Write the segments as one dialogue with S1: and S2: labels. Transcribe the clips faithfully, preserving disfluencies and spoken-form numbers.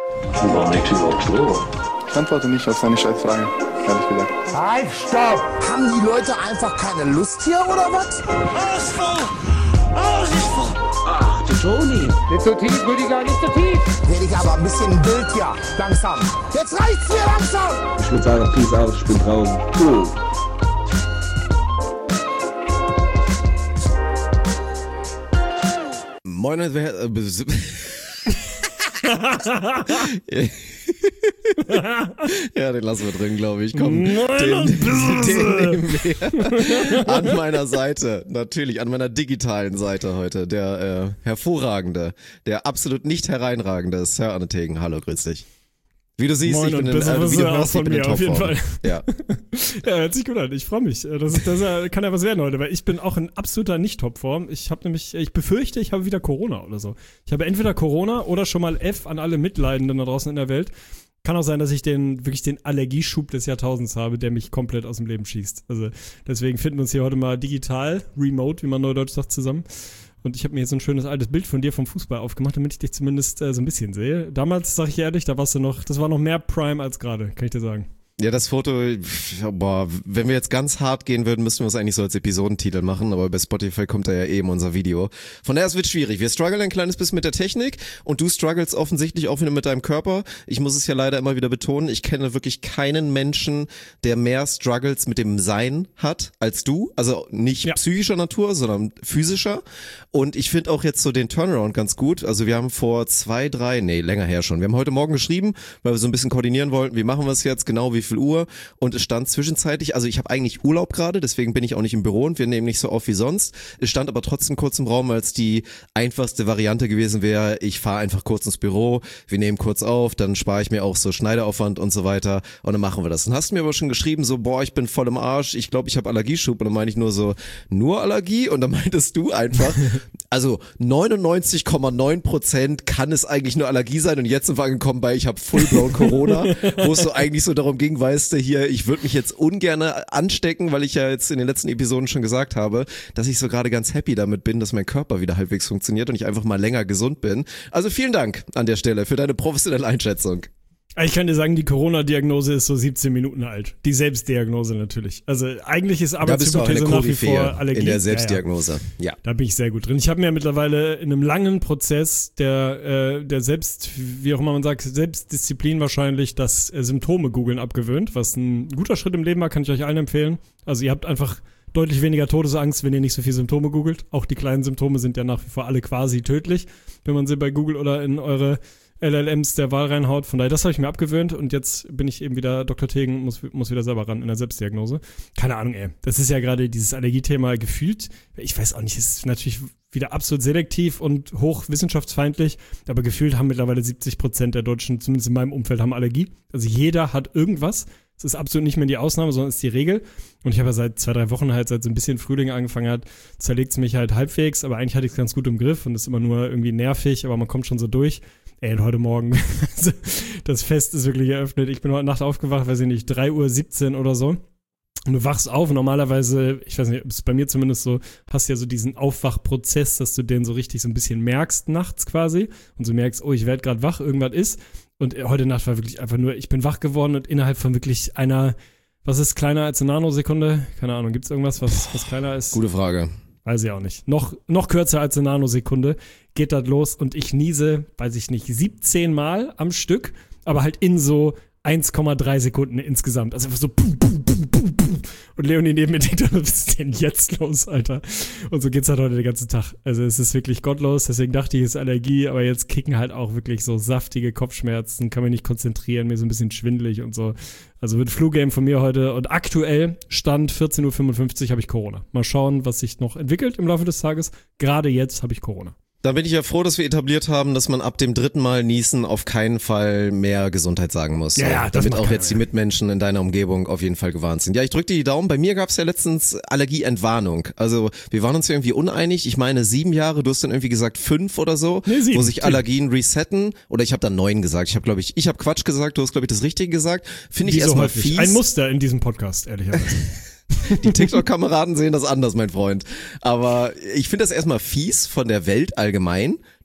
S1: Warum liegt überhaupt Klo?
S2: Ich antworte nicht auf seine Scheißfrage, ehrlich gesagt.
S3: Halt, stopp! Haben die Leute einfach keine Lust hier, oder was?
S4: Ausfall! Ausfall!
S1: Ach, du Toni.
S3: Nicht so tief, Rüdiger, nicht so tief! Werde ich aber ein bisschen wild hier, langsam. Jetzt reicht's mir langsam!
S1: Ich würde sagen, peace out, ich bin draußen. Cool.
S5: Moin, wer... Ja, den lassen wir drin, glaube ich. Komm, den, den nehmen wir an meiner Seite, natürlich an meiner digitalen Seite heute, der äh, hervorragende, der absolut nicht hereinragende Sir Arne Tegen. Hallo, grüß dich. Wie du siehst,
S6: Moin
S5: ich bin
S6: und
S5: in, äh, wie du hörst,
S6: von
S5: ich bin
S6: mir
S5: in
S6: auf jeden
S5: Topform.
S6: Fall.
S5: Ja.
S6: Ja, hört sich gut an. Ich freue mich. Das, ist, das ist, kann ja was werden heute, weil ich bin auch in absoluter Nicht-Topform. Ich habe nämlich, ich befürchte, ich habe wieder Corona oder so. Ich habe entweder Corona oder schon mal F an alle Mitleidenden da draußen in der Welt. Kann auch sein, dass ich den wirklich den Allergieschub des Jahrtausends habe, der mich komplett aus dem Leben schießt. Also deswegen finden wir uns hier heute mal digital, remote, wie man neudeutsch sagt, zusammen. Und ich habe mir jetzt so ein schönes altes Bild von dir vom Fußball aufgemacht, damit ich dich zumindest äh, so ein bisschen sehe. Damals, sag ich ehrlich, da warst du noch, das war noch mehr Prime als gerade, kann ich dir sagen.
S5: Ja, das Foto, boah, wenn wir jetzt ganz hart gehen würden, müssten wir es eigentlich so als Episodentitel machen, aber bei Spotify kommt da ja eben unser Video. Von daher, es wird schwierig. Wir strugglen ein kleines bisschen mit der Technik und du struggles offensichtlich auch wieder mit deinem Körper. Ich muss es ja leider immer wieder betonen, ich kenne wirklich keinen Menschen, der mehr Struggles mit dem Sein hat als du. Also nicht ja. psychischer Natur, sondern physischer. Und ich finde auch jetzt so den Turnaround ganz gut. Also wir haben vor zwei, drei, nee, länger her schon. Wir haben heute Morgen geschrieben, weil wir so ein bisschen koordinieren wollten, wie machen wir es jetzt, genau wie viel Uhr, und es stand zwischenzeitlich, also ich habe eigentlich Urlaub gerade, deswegen bin ich auch nicht im Büro und wir nehmen nicht so auf wie sonst. Es stand aber trotzdem kurz im Raum, weil es die einfachste Variante gewesen wäre, ich fahre einfach kurz ins Büro, wir nehmen kurz auf, dann spare ich mir auch so Schneideaufwand und so weiter und dann machen wir das. Dann hast du mir aber schon geschrieben, so boah, ich bin voll im Arsch, ich glaube, ich habe Allergieschub, und dann meine ich nur so, nur Allergie? Und dann meintest du einfach, also neunundneunzig Komma neun Prozent kann es eigentlich nur Allergie sein, und jetzt sind wir angekommen bei, ich habe full-blown Corona, wo es so eigentlich so darum ging, weißt du, hier, ich würde mich jetzt ungern anstecken, weil ich ja jetzt in den letzten Episoden schon gesagt habe, dass ich so gerade ganz happy damit bin, dass mein Körper wieder halbwegs funktioniert und ich einfach mal länger gesund bin. Also vielen Dank an der Stelle für deine professionelle Einschätzung.
S6: Ich kann dir sagen, die Corona-Diagnose ist so siebzehn Minuten alt. Die Selbstdiagnose natürlich. Also eigentlich ist Arbeitshypothese nach wie vor Allergie.
S5: In der Selbstdiagnose, ja, ja.
S6: ja. Da bin ich sehr gut drin. Ich habe mir mittlerweile in einem langen Prozess der, äh, der Selbst, wie auch immer man sagt, Selbstdisziplin wahrscheinlich, das äh, Symptome googeln abgewöhnt, was ein guter Schritt im Leben war, kann ich euch allen empfehlen. Also ihr habt einfach deutlich weniger Todesangst, wenn ihr nicht so viel Symptome googelt. Auch die kleinen Symptome sind ja nach wie vor alle quasi tödlich, wenn man sie bei Google oder in eure L L Ms der Wahl reinhaut. Von daher, das habe ich mir abgewöhnt, und jetzt bin ich eben wieder Doktor Tegen, muss, muss wieder selber ran in der Selbstdiagnose. Keine Ahnung, ey. Das ist ja gerade dieses Allergiethema gefühlt. Ich weiß auch nicht, es ist natürlich wieder absolut selektiv und hochwissenschaftsfeindlich, aber gefühlt haben mittlerweile siebzig Prozent der Deutschen, zumindest in meinem Umfeld, haben Allergie. Also jeder hat irgendwas. Es ist absolut nicht mehr die Ausnahme, sondern es ist die Regel. Und ich habe ja seit zwei, drei Wochen halt, seit so ein bisschen Frühling angefangen hat, zerlegt es mich halt halbwegs, aber eigentlich hatte ich es ganz gut im Griff und ist immer nur irgendwie nervig, aber man kommt schon so durch. Ey, und heute Morgen, das Fest ist wirklich eröffnet. Ich bin heute Nacht aufgewacht, weiß ich nicht, drei Uhr siebzehn oder so. Und du wachst auf und normalerweise, ich weiß nicht, ist bei mir zumindest so, hast ja so diesen Aufwachprozess, dass du den so richtig so ein bisschen merkst nachts quasi und so merkst, oh, ich werde gerade wach, irgendwas ist. Und heute Nacht war wirklich einfach nur, ich bin wach geworden und innerhalb von wirklich einer, was ist kleiner als eine Nanosekunde? Keine Ahnung, gibt's irgendwas, was, was kleiner ist?
S5: Gute Frage.
S6: Weiß ich auch nicht. Noch, noch kürzer als eine Nanosekunde geht das los und ich niese, weiß ich nicht, siebzehn Mal am Stück, aber halt in so eins Komma drei Sekunden insgesamt. Also einfach so puh, puh, puh, puh, puh. Und Leonie neben mir denkt, was ist denn jetzt los, Alter? Und so geht's halt heute den ganzen Tag. Also es ist wirklich gottlos, deswegen dachte ich, es ist Allergie, aber jetzt kicken halt auch wirklich so saftige Kopfschmerzen, kann mich nicht konzentrieren, mir so ein bisschen schwindelig und so. Also wird Flu-Game von mir heute, und aktuell Stand vierzehn Uhr fünfundfünfzig habe ich Corona. Mal schauen, was sich noch entwickelt im Laufe des Tages. Gerade jetzt habe ich Corona.
S5: Da bin ich ja froh, dass wir etabliert haben, dass man ab dem dritten Mal niesen auf keinen Fall mehr Gesundheit sagen muss.
S6: Ja, ja, das
S5: damit auch
S6: keiner,
S5: jetzt die Mitmenschen in deiner Umgebung auf jeden Fall gewarnt sind. Ja, ich drücke dir die Daumen. Bei mir gab es ja letztens Allergieentwarnung. Also wir waren uns ja irgendwie uneinig. Ich meine sieben Jahre, du hast dann irgendwie gesagt fünf oder so,
S6: nee, sieben,
S5: wo sich
S6: sieben.
S5: Allergien resetten. Oder ich habe dann neun gesagt. Ich habe, glaube ich, ich habe Quatsch gesagt, du hast, glaube ich, das Richtige gesagt. Finde ich
S6: so
S5: erstmal
S6: häufig.
S5: fies.
S6: Ein Muster in diesem Podcast, ehrlicherweise.
S5: Die TikTok-Kameraden sehen das anders, mein Freund. Aber ich finde das erstmal fies von der Welt allgemein,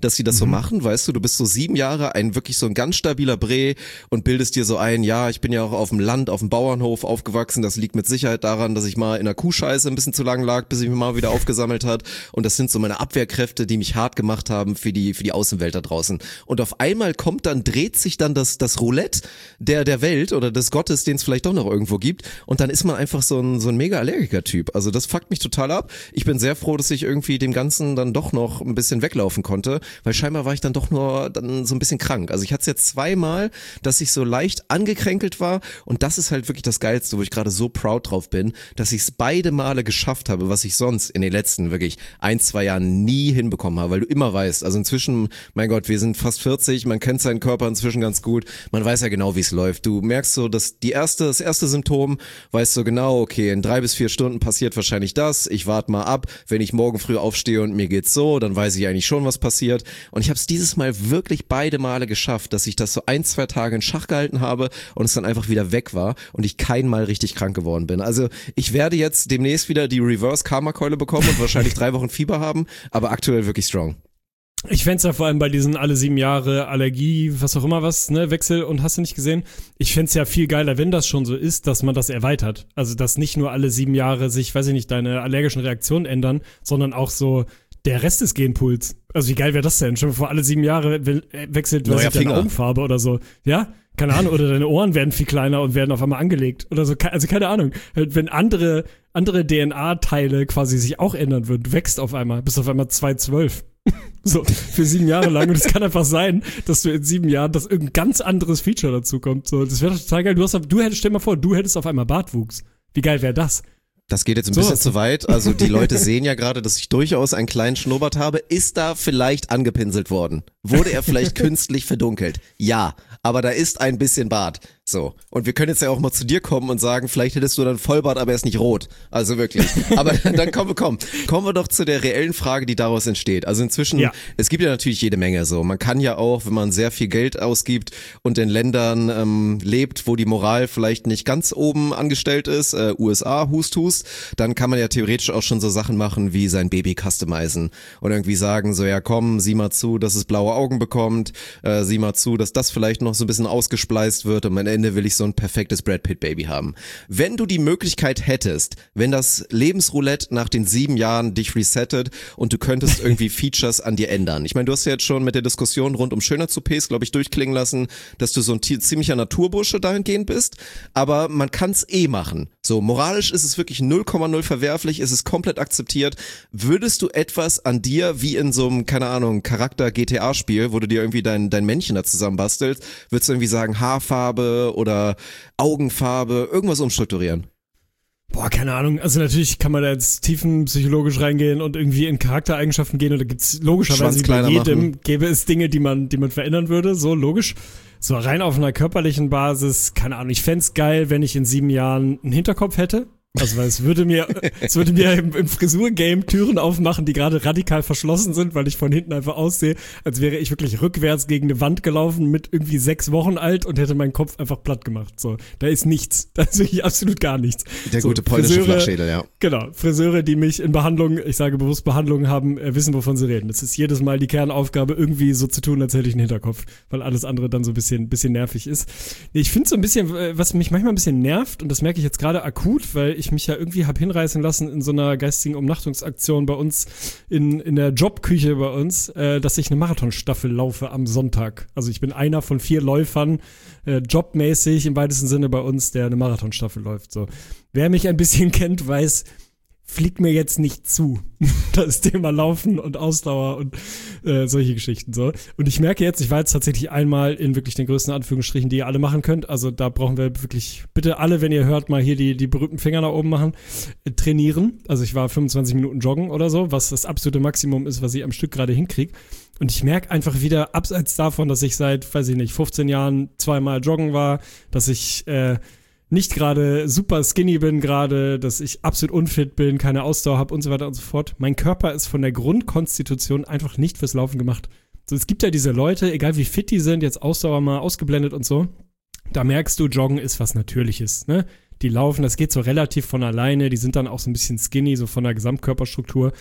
S5: dass sie das mhm. so machen, weißt du, du bist so sieben Jahre ein wirklich so ein ganz stabiler Bre und bildest dir so ein, ja, ich bin ja auch auf dem Land, auf dem Bauernhof aufgewachsen, das liegt mit Sicherheit daran, dass ich mal in der Kuhscheiße ein bisschen zu lang lag, bis ich mich mal wieder aufgesammelt hat und das sind so meine Abwehrkräfte, die mich hart gemacht haben für die für die Außenwelt da draußen. Und auf einmal kommt dann, dreht sich dann das das Roulette der der Welt oder des Gottes, den es vielleicht doch noch irgendwo gibt und dann ist man einfach so ein so ein mega Allergiker-Typ. Also das fuckt mich total ab. Ich bin sehr froh, dass ich irgendwie dem Ganzen dann doch noch ein bisschen weglaufen konnte, weil scheinbar war ich dann doch nur dann so ein bisschen krank. Also ich hatte es jetzt zweimal, dass ich so leicht angekränkelt war und das ist halt wirklich das Geilste, wo ich gerade so proud drauf bin, dass ich es beide Male geschafft habe, was ich sonst in den letzten wirklich ein, zwei Jahren nie hinbekommen habe, weil du immer weißt, also inzwischen, mein Gott, wir sind fast vierzig, man kennt seinen Körper inzwischen ganz gut, man weiß ja genau, wie es läuft. Du merkst so, dass die erste, das erste Symptom, weißt du genau, okay, in drei bis vier Stunden passiert wahrscheinlich das, ich warte mal ab, wenn ich morgen früh aufstehe und mir geht's so, dann weiß ich eigentlich schon, was passiert. Und ich habe es dieses Mal wirklich beide Male geschafft, dass ich das so ein, zwei Tage in Schach gehalten habe und es dann einfach wieder weg war und ich kein Mal richtig krank geworden bin. Also ich werde jetzt demnächst wieder die Reverse-Karma-Keule bekommen und wahrscheinlich drei Wochen Fieber haben, aber aktuell wirklich strong.
S6: Ich fänd's ja vor allem bei diesen alle sieben Jahre Allergie, was auch immer was, ne, Wechsel und hast du nicht gesehen? Ich fänd's ja viel geiler, wenn das schon so ist, dass man das erweitert. Also, dass nicht nur alle sieben Jahre sich, weiß ich nicht, deine allergischen Reaktionen ändern, sondern auch so der Rest des Genpools. Also, wie geil wäre das denn? Schon bevor alle sieben Jahre we- wechselt weiß ich, deine Augenfarbe oder so. Ja? Keine Ahnung. Oder deine Ohren werden viel kleiner und werden auf einmal angelegt. Oder so. Also, keine Ahnung. Wenn andere, andere D N A-Teile quasi sich auch ändern würden, du wächst auf einmal, bist auf einmal zwei zwölf. So, für sieben Jahre lang. Und es kann einfach sein, dass du in sieben Jahren, dass irgendein ganz anderes Feature dazu kommt. So, das wäre doch total geil. Du hast, du hättest, stell mal vor, du hättest auf einmal Bartwuchs. Wie geil wäre das?
S5: Das geht jetzt ein
S6: so
S5: bisschen
S6: was.
S5: zu weit. Also die Leute sehen ja gerade, dass ich durchaus einen kleinen Schnurrbart habe. Ist da vielleicht angepinselt worden? Wurde er vielleicht künstlich verdunkelt? Ja, aber da ist ein bisschen Bart. So. Und wir können jetzt ja auch mal zu dir kommen und sagen, vielleicht hättest du dann Vollbart, aber er ist nicht rot. Also wirklich. Aber dann kommen wir, komm, kommen wir doch zu der reellen Frage, die daraus entsteht. Also inzwischen, ja. Es gibt ja natürlich jede Menge so. Man kann ja auch, wenn man sehr viel Geld ausgibt und in Ländern ähm, lebt, wo die Moral vielleicht nicht ganz oben angestellt ist, äh, U S A, hust, hust, dann kann man ja theoretisch auch schon so Sachen machen wie sein Baby customizen und irgendwie sagen so, ja komm, sieh mal zu, dass es blaue Augen bekommt, äh, sieh mal zu, dass das vielleicht noch so ein bisschen ausgespleist wird und am Ende will ich so ein perfektes Brad Pitt Baby haben. Wenn du die Möglichkeit hättest, wenn das Lebensroulette nach den sieben Jahren dich resettet und du könntest irgendwie Features an dir ändern. Ich meine, du hast ja jetzt schon mit der Diskussion rund um Schönheits-O Ps, glaube ich, durchklingen lassen, dass du so ein t- ziemlicher Naturbursche dahingehend bist, aber man kann es eh machen. So, moralisch ist es wirklich null Komma null verwerflich, es ist komplett akzeptiert. Würdest du etwas an dir, wie in so einem, keine Ahnung, Charakter-G T A-Spiel, wo du dir irgendwie dein, dein Männchen da zusammenbastelst, würdest du irgendwie sagen, Haarfarbe oder Augenfarbe, irgendwas umstrukturieren?
S6: Boah, keine Ahnung. Also natürlich kann man da jetzt tiefenpsychologisch reingehen und irgendwie in Charaktereigenschaften gehen und da gibt's logischerweise bei jedem, machen. Gäbe es Dinge, die man, die man verändern würde, so logisch. So rein auf einer körperlichen Basis, keine Ahnung, ich fänd's geil, wenn ich in sieben Jahren einen Hinterkopf hätte. Also weil es würde mir, es würde mir im, im Frisur-Game Türen aufmachen, die gerade radikal verschlossen sind, weil ich von hinten einfach aussehe, als wäre ich wirklich rückwärts gegen eine Wand gelaufen mit irgendwie sechs Wochen alt und hätte meinen Kopf einfach platt gemacht. So, da ist nichts. Da ist wirklich absolut gar nichts.
S5: Der
S6: so,
S5: gute polnische
S6: Friseure,
S5: Flachschädel, ja.
S6: Genau. Friseure, die mich in Behandlung, ich sage bewusst Behandlung haben, äh, wissen, wovon sie reden. Das ist jedes Mal die Kernaufgabe, irgendwie so zu tun, als hätte ich einen Hinterkopf, weil alles andere dann so ein bisschen, bisschen nervig ist. Ich finde so ein bisschen, was mich manchmal ein bisschen nervt, und das merke ich jetzt gerade akut, weil ich ich mich ja irgendwie hab hinreißen lassen in so einer geistigen Umnachtungsaktion bei uns in in der Jobküche bei uns, äh, dass ich eine Marathonstaffel laufe am Sonntag. Also ich bin einer von vier Läufern, äh, jobmäßig im weitesten Sinne bei uns, der eine Marathonstaffel läuft. So, wer mich ein bisschen kennt, weiß, fliegt mir jetzt nicht zu. Das Thema Laufen und Ausdauer und äh, solche Geschichten so. Und ich merke jetzt, ich war jetzt tatsächlich einmal in wirklich den größten Anführungsstrichen, die ihr alle machen könnt. Also da brauchen wir wirklich, bitte alle, wenn ihr hört, mal hier die, die berühmten Finger nach oben machen, äh, trainieren. Also ich war fünfundzwanzig Minuten joggen oder so, was das absolute Maximum ist, was ich am Stück gerade hinkriege. Und ich merke einfach wieder, abseits davon, dass ich seit, weiß ich nicht, fünfzehn Jahren zweimal joggen war, dass ich äh, nicht gerade super skinny bin gerade, dass ich absolut unfit bin, keine Ausdauer habe und so weiter und so fort. Mein Körper ist von der Grundkonstitution einfach nicht fürs Laufen gemacht. So, es gibt ja diese Leute, egal wie fit die sind, jetzt Ausdauer mal ausgeblendet und so, da merkst du, Joggen ist was Natürliches, ne? Die laufen, das geht so relativ von alleine, die sind dann auch so ein bisschen skinny, so von der Gesamtkörperstruktur.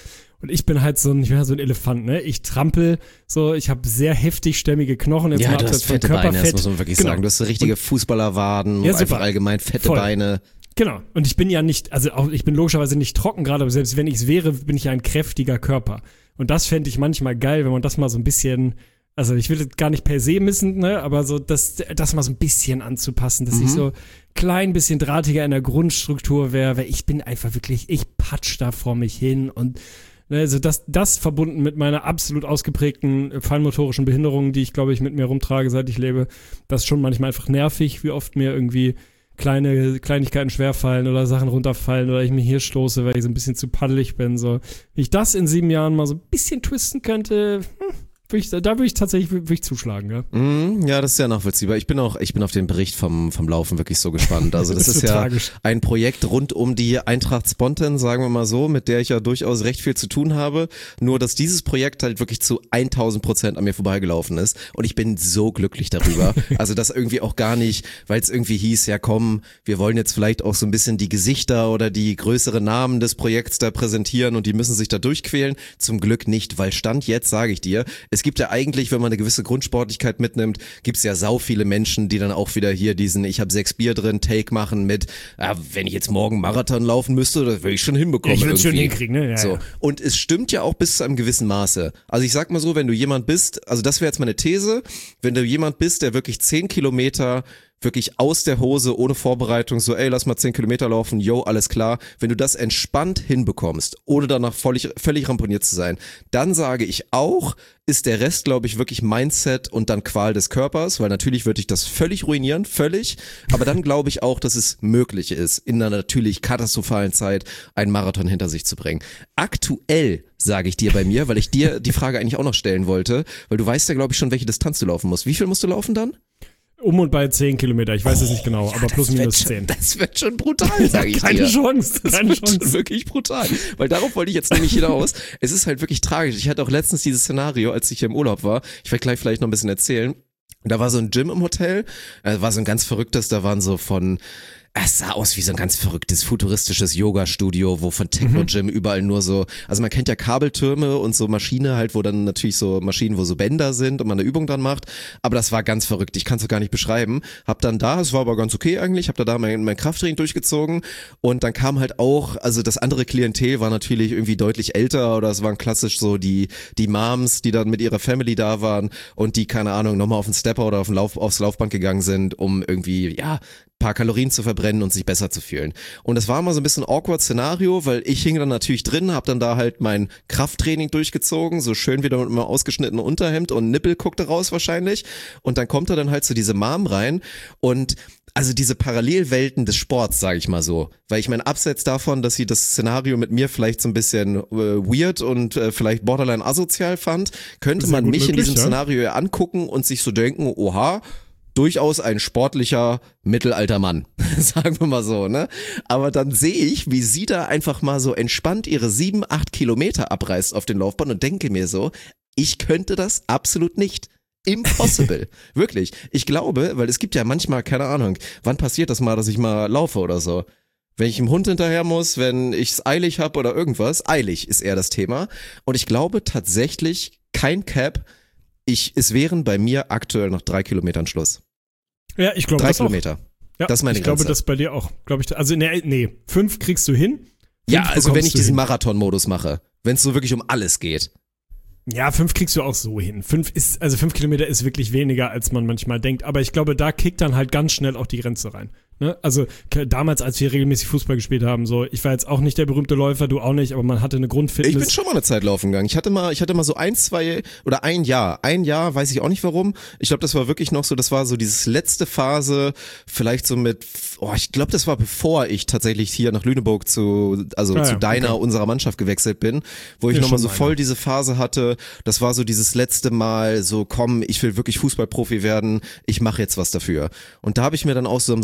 S6: Und ich bin halt so ein, ich bin halt so ein Elefant, ne? Ich trampel so, ich habe sehr heftig stämmige Knochen. Jetzt
S5: ja,
S6: mal
S5: du
S6: abseits
S5: hast
S6: von
S5: fette Beine, das
S6: Körperfett.
S5: muss man wirklich
S6: Genau.
S5: sagen. Du hast so richtige
S6: Und,
S5: Fußballerwaden,
S6: ja,
S5: einfach
S6: super.
S5: allgemein fette
S6: Voll.
S5: Beine.
S6: Genau. Und ich bin ja nicht, also auch, ich bin logischerweise nicht trocken gerade, aber selbst wenn ich es wäre, bin ich ja ein kräftiger Körper. Und das fände ich manchmal geil, wenn man das mal so ein bisschen, also ich will das gar nicht per se missen, ne, aber so das, das mal so ein bisschen anzupassen, dass
S5: Mhm.
S6: ich so klein bisschen drahtiger in der Grundstruktur wäre, weil ich bin einfach wirklich, ich patsch da vor mich hin und also das, das verbunden mit meiner absolut ausgeprägten feinmotorischen Behinderung, die ich, glaube ich, mit mir rumtrage, seit ich lebe, das ist schon manchmal einfach nervig, wie oft mir irgendwie kleine Kleinigkeiten schwerfallen oder Sachen runterfallen oder ich mir hier stoße, weil ich so ein bisschen zu paddelig bin. So. Wenn ich das in sieben Jahren mal so ein bisschen twisten könnte, hm, würd ich, da würde ich tatsächlich würd ich zuschlagen. Ja?
S5: Mm, ja, das ist ja nachvollziehbar. Ich bin auch, ich bin auf den Bericht vom, vom Laufen wirklich so gespannt. Also das,
S6: Das
S5: ist
S6: wird
S5: ja
S6: tragisch.
S5: ein Projekt rund um die Eintracht Spontan, sagen wir mal so, mit der ich ja durchaus recht viel zu tun habe. Nur, dass dieses Projekt halt wirklich zu tausend Prozent an mir vorbeigelaufen ist. Und ich bin so glücklich darüber. Also das irgendwie auch gar nicht, weil es irgendwie hieß, ja komm, wir wollen jetzt vielleicht auch so ein bisschen die Gesichter oder die größeren Namen des Projekts da präsentieren und die müssen sich da durchquälen. Zum Glück nicht, weil Stand jetzt, sage ich dir, es gibt ja eigentlich, wenn man eine gewisse Grundsportlichkeit mitnimmt, gibt es ja sau viele Menschen, die dann auch wieder hier diesen, ich habe sechs Bier drin, Take machen mit, ah, wenn ich jetzt morgen Marathon laufen müsste, das würde ich schon hinbekommen.
S6: Ja, ich würde es schon
S5: irgendwie.
S6: hinkriegen, ne? Ja,
S5: so.
S6: ja.
S5: Und es stimmt ja auch bis zu einem gewissen Maße. Also ich sag mal so, wenn du jemand bist, also das wäre jetzt meine These, wenn du jemand bist, der wirklich zehn Kilometer wirklich aus der Hose, ohne Vorbereitung, so ey, lass mal zehn Kilometer laufen, yo, alles klar. Wenn du das entspannt hinbekommst, ohne danach völlig, völlig ramponiert zu sein, dann sage ich auch, ist der Rest, glaube ich, wirklich Mindset und dann Qual des Körpers, weil natürlich würde ich das völlig ruinieren, völlig, aber dann glaube ich auch, dass es möglich ist, in einer natürlich katastrophalen Zeit einen Marathon hinter sich zu bringen. Aktuell sage ich dir bei mir, weil ich dir die Frage eigentlich auch noch stellen wollte, weil du weißt ja, glaube ich, schon, welche Distanz du laufen musst. Wie viel musst du laufen dann?
S6: Um und bei zehn Kilometer, ich weiß es nicht genau,
S5: Ja,
S6: aber plus
S5: das
S6: minus
S5: wird
S6: zehn.
S5: Schon, das wird schon brutal, sage ich
S6: Keine
S5: dir.
S6: Chance,
S5: Das
S6: keine
S5: wird
S6: Chance.
S5: schon wirklich brutal, weil darauf wollte ich jetzt nämlich hinaus. Es ist halt wirklich tragisch. Ich hatte auch letztens dieses Szenario, als ich hier im Urlaub war. Ich werde gleich vielleicht noch ein bisschen erzählen. Da war so ein Gym im Hotel, äh, war so ein ganz verrücktes, da waren so von, es sah aus wie so ein ganz verrücktes, futuristisches Yoga-Studio, wo von Techno-Gym überall nur so, also man kennt ja Kabeltürme und so Maschine halt, wo dann natürlich so Maschinen, wo so Bänder sind und man eine Übung dann macht, aber das war ganz verrückt, ich kann es gar nicht beschreiben. Hab dann da, es war aber ganz okay eigentlich, hab da da mein, mein Krafttraining durchgezogen und dann kam halt auch, also das andere Klientel war natürlich irgendwie deutlich älter oder es waren klassisch so die die Moms, die dann mit ihrer Family da waren und die, keine Ahnung, nochmal auf den Stepper oder auf den Lauf, aufs Laufband gegangen sind, um irgendwie, ja, paar Kalorien zu verbrennen und sich besser zu fühlen. Und das war mal so ein bisschen awkward Szenario, weil ich hing dann natürlich drin, hab dann da halt mein Krafttraining durchgezogen, so schön wieder mit einem ausgeschnittenen Unterhemd und Nippel guckte raus wahrscheinlich. Und dann kommt er dann halt zu diese Mom rein und also diese Parallelwelten des Sports, sage ich mal so. Weil ich meine, abseits davon, dass sie das Szenario mit mir vielleicht so ein bisschen äh, weird und äh, vielleicht borderline asozial fand, könnte
S6: Sehr
S5: man
S6: gut
S5: mich in
S6: möglich,
S5: diesem
S6: ja.
S5: Szenario angucken und sich so denken, oha, durchaus ein sportlicher, mittelalter Mann, sagen wir mal so, ne? Aber dann sehe ich, wie sie da einfach mal so entspannt ihre sieben, acht Kilometer abreißt auf den Laufbahn und denke mir so, ich könnte das absolut nicht. Impossible. Wirklich. Ich glaube, weil es gibt ja manchmal, keine Ahnung, wann passiert das mal, dass ich mal laufe oder so? Wenn ich dem Hund hinterher muss, wenn ich es eilig habe oder irgendwas, eilig ist eher das Thema. Und ich glaube tatsächlich, kein Cap, ich, es wären bei mir aktuell noch drei Kilometern Schluss.
S6: Ja, ich glaube
S5: Drei
S6: das auch.
S5: Kilometer.
S6: Ja,
S5: Das ist meine
S6: ich glaube,
S5: Grenze.
S6: das bei dir auch. Glaube ich, also nee, nee, fünf kriegst du hin. Fünf
S5: Ja, also wenn
S6: bekommst
S5: ich
S6: du
S5: diesen
S6: hin.
S5: Marathon-Modus mache, wenn es so wirklich um alles geht.
S6: Ja, fünf kriegst du auch so hin. Fünf ist, also fünf Kilometer ist wirklich weniger, als man manchmal denkt. Aber ich glaube, da kickt dann halt ganz schnell auch die Grenze rein. Ne? Also k- damals, als wir regelmäßig Fußball gespielt haben, so, ich war jetzt auch nicht der berühmte Läufer, du auch nicht, aber man hatte eine Grundfitness.
S5: Ich bin schon mal eine Zeit laufen gegangen. Ich hatte mal, ich hatte mal so ein, zwei oder ein Jahr, ein Jahr, weiß ich auch nicht warum. Ich glaube, das war wirklich noch so, das war so dieses letzte Phase, vielleicht so mit, oh, ich glaube, das war bevor ich tatsächlich hier nach Lüneburg zu, also
S6: Ah,
S5: zu
S6: ja,
S5: deiner,
S6: okay.
S5: unserer Mannschaft gewechselt bin, wo ich
S6: Ja,
S5: nochmal
S6: schon
S5: so
S6: meine.
S5: voll diese Phase hatte. Das war so dieses letzte Mal, so komm, ich will wirklich Fußballprofi werden, ich mache jetzt was dafür. Und da habe ich mir dann auch so im Sommer, habe ich mir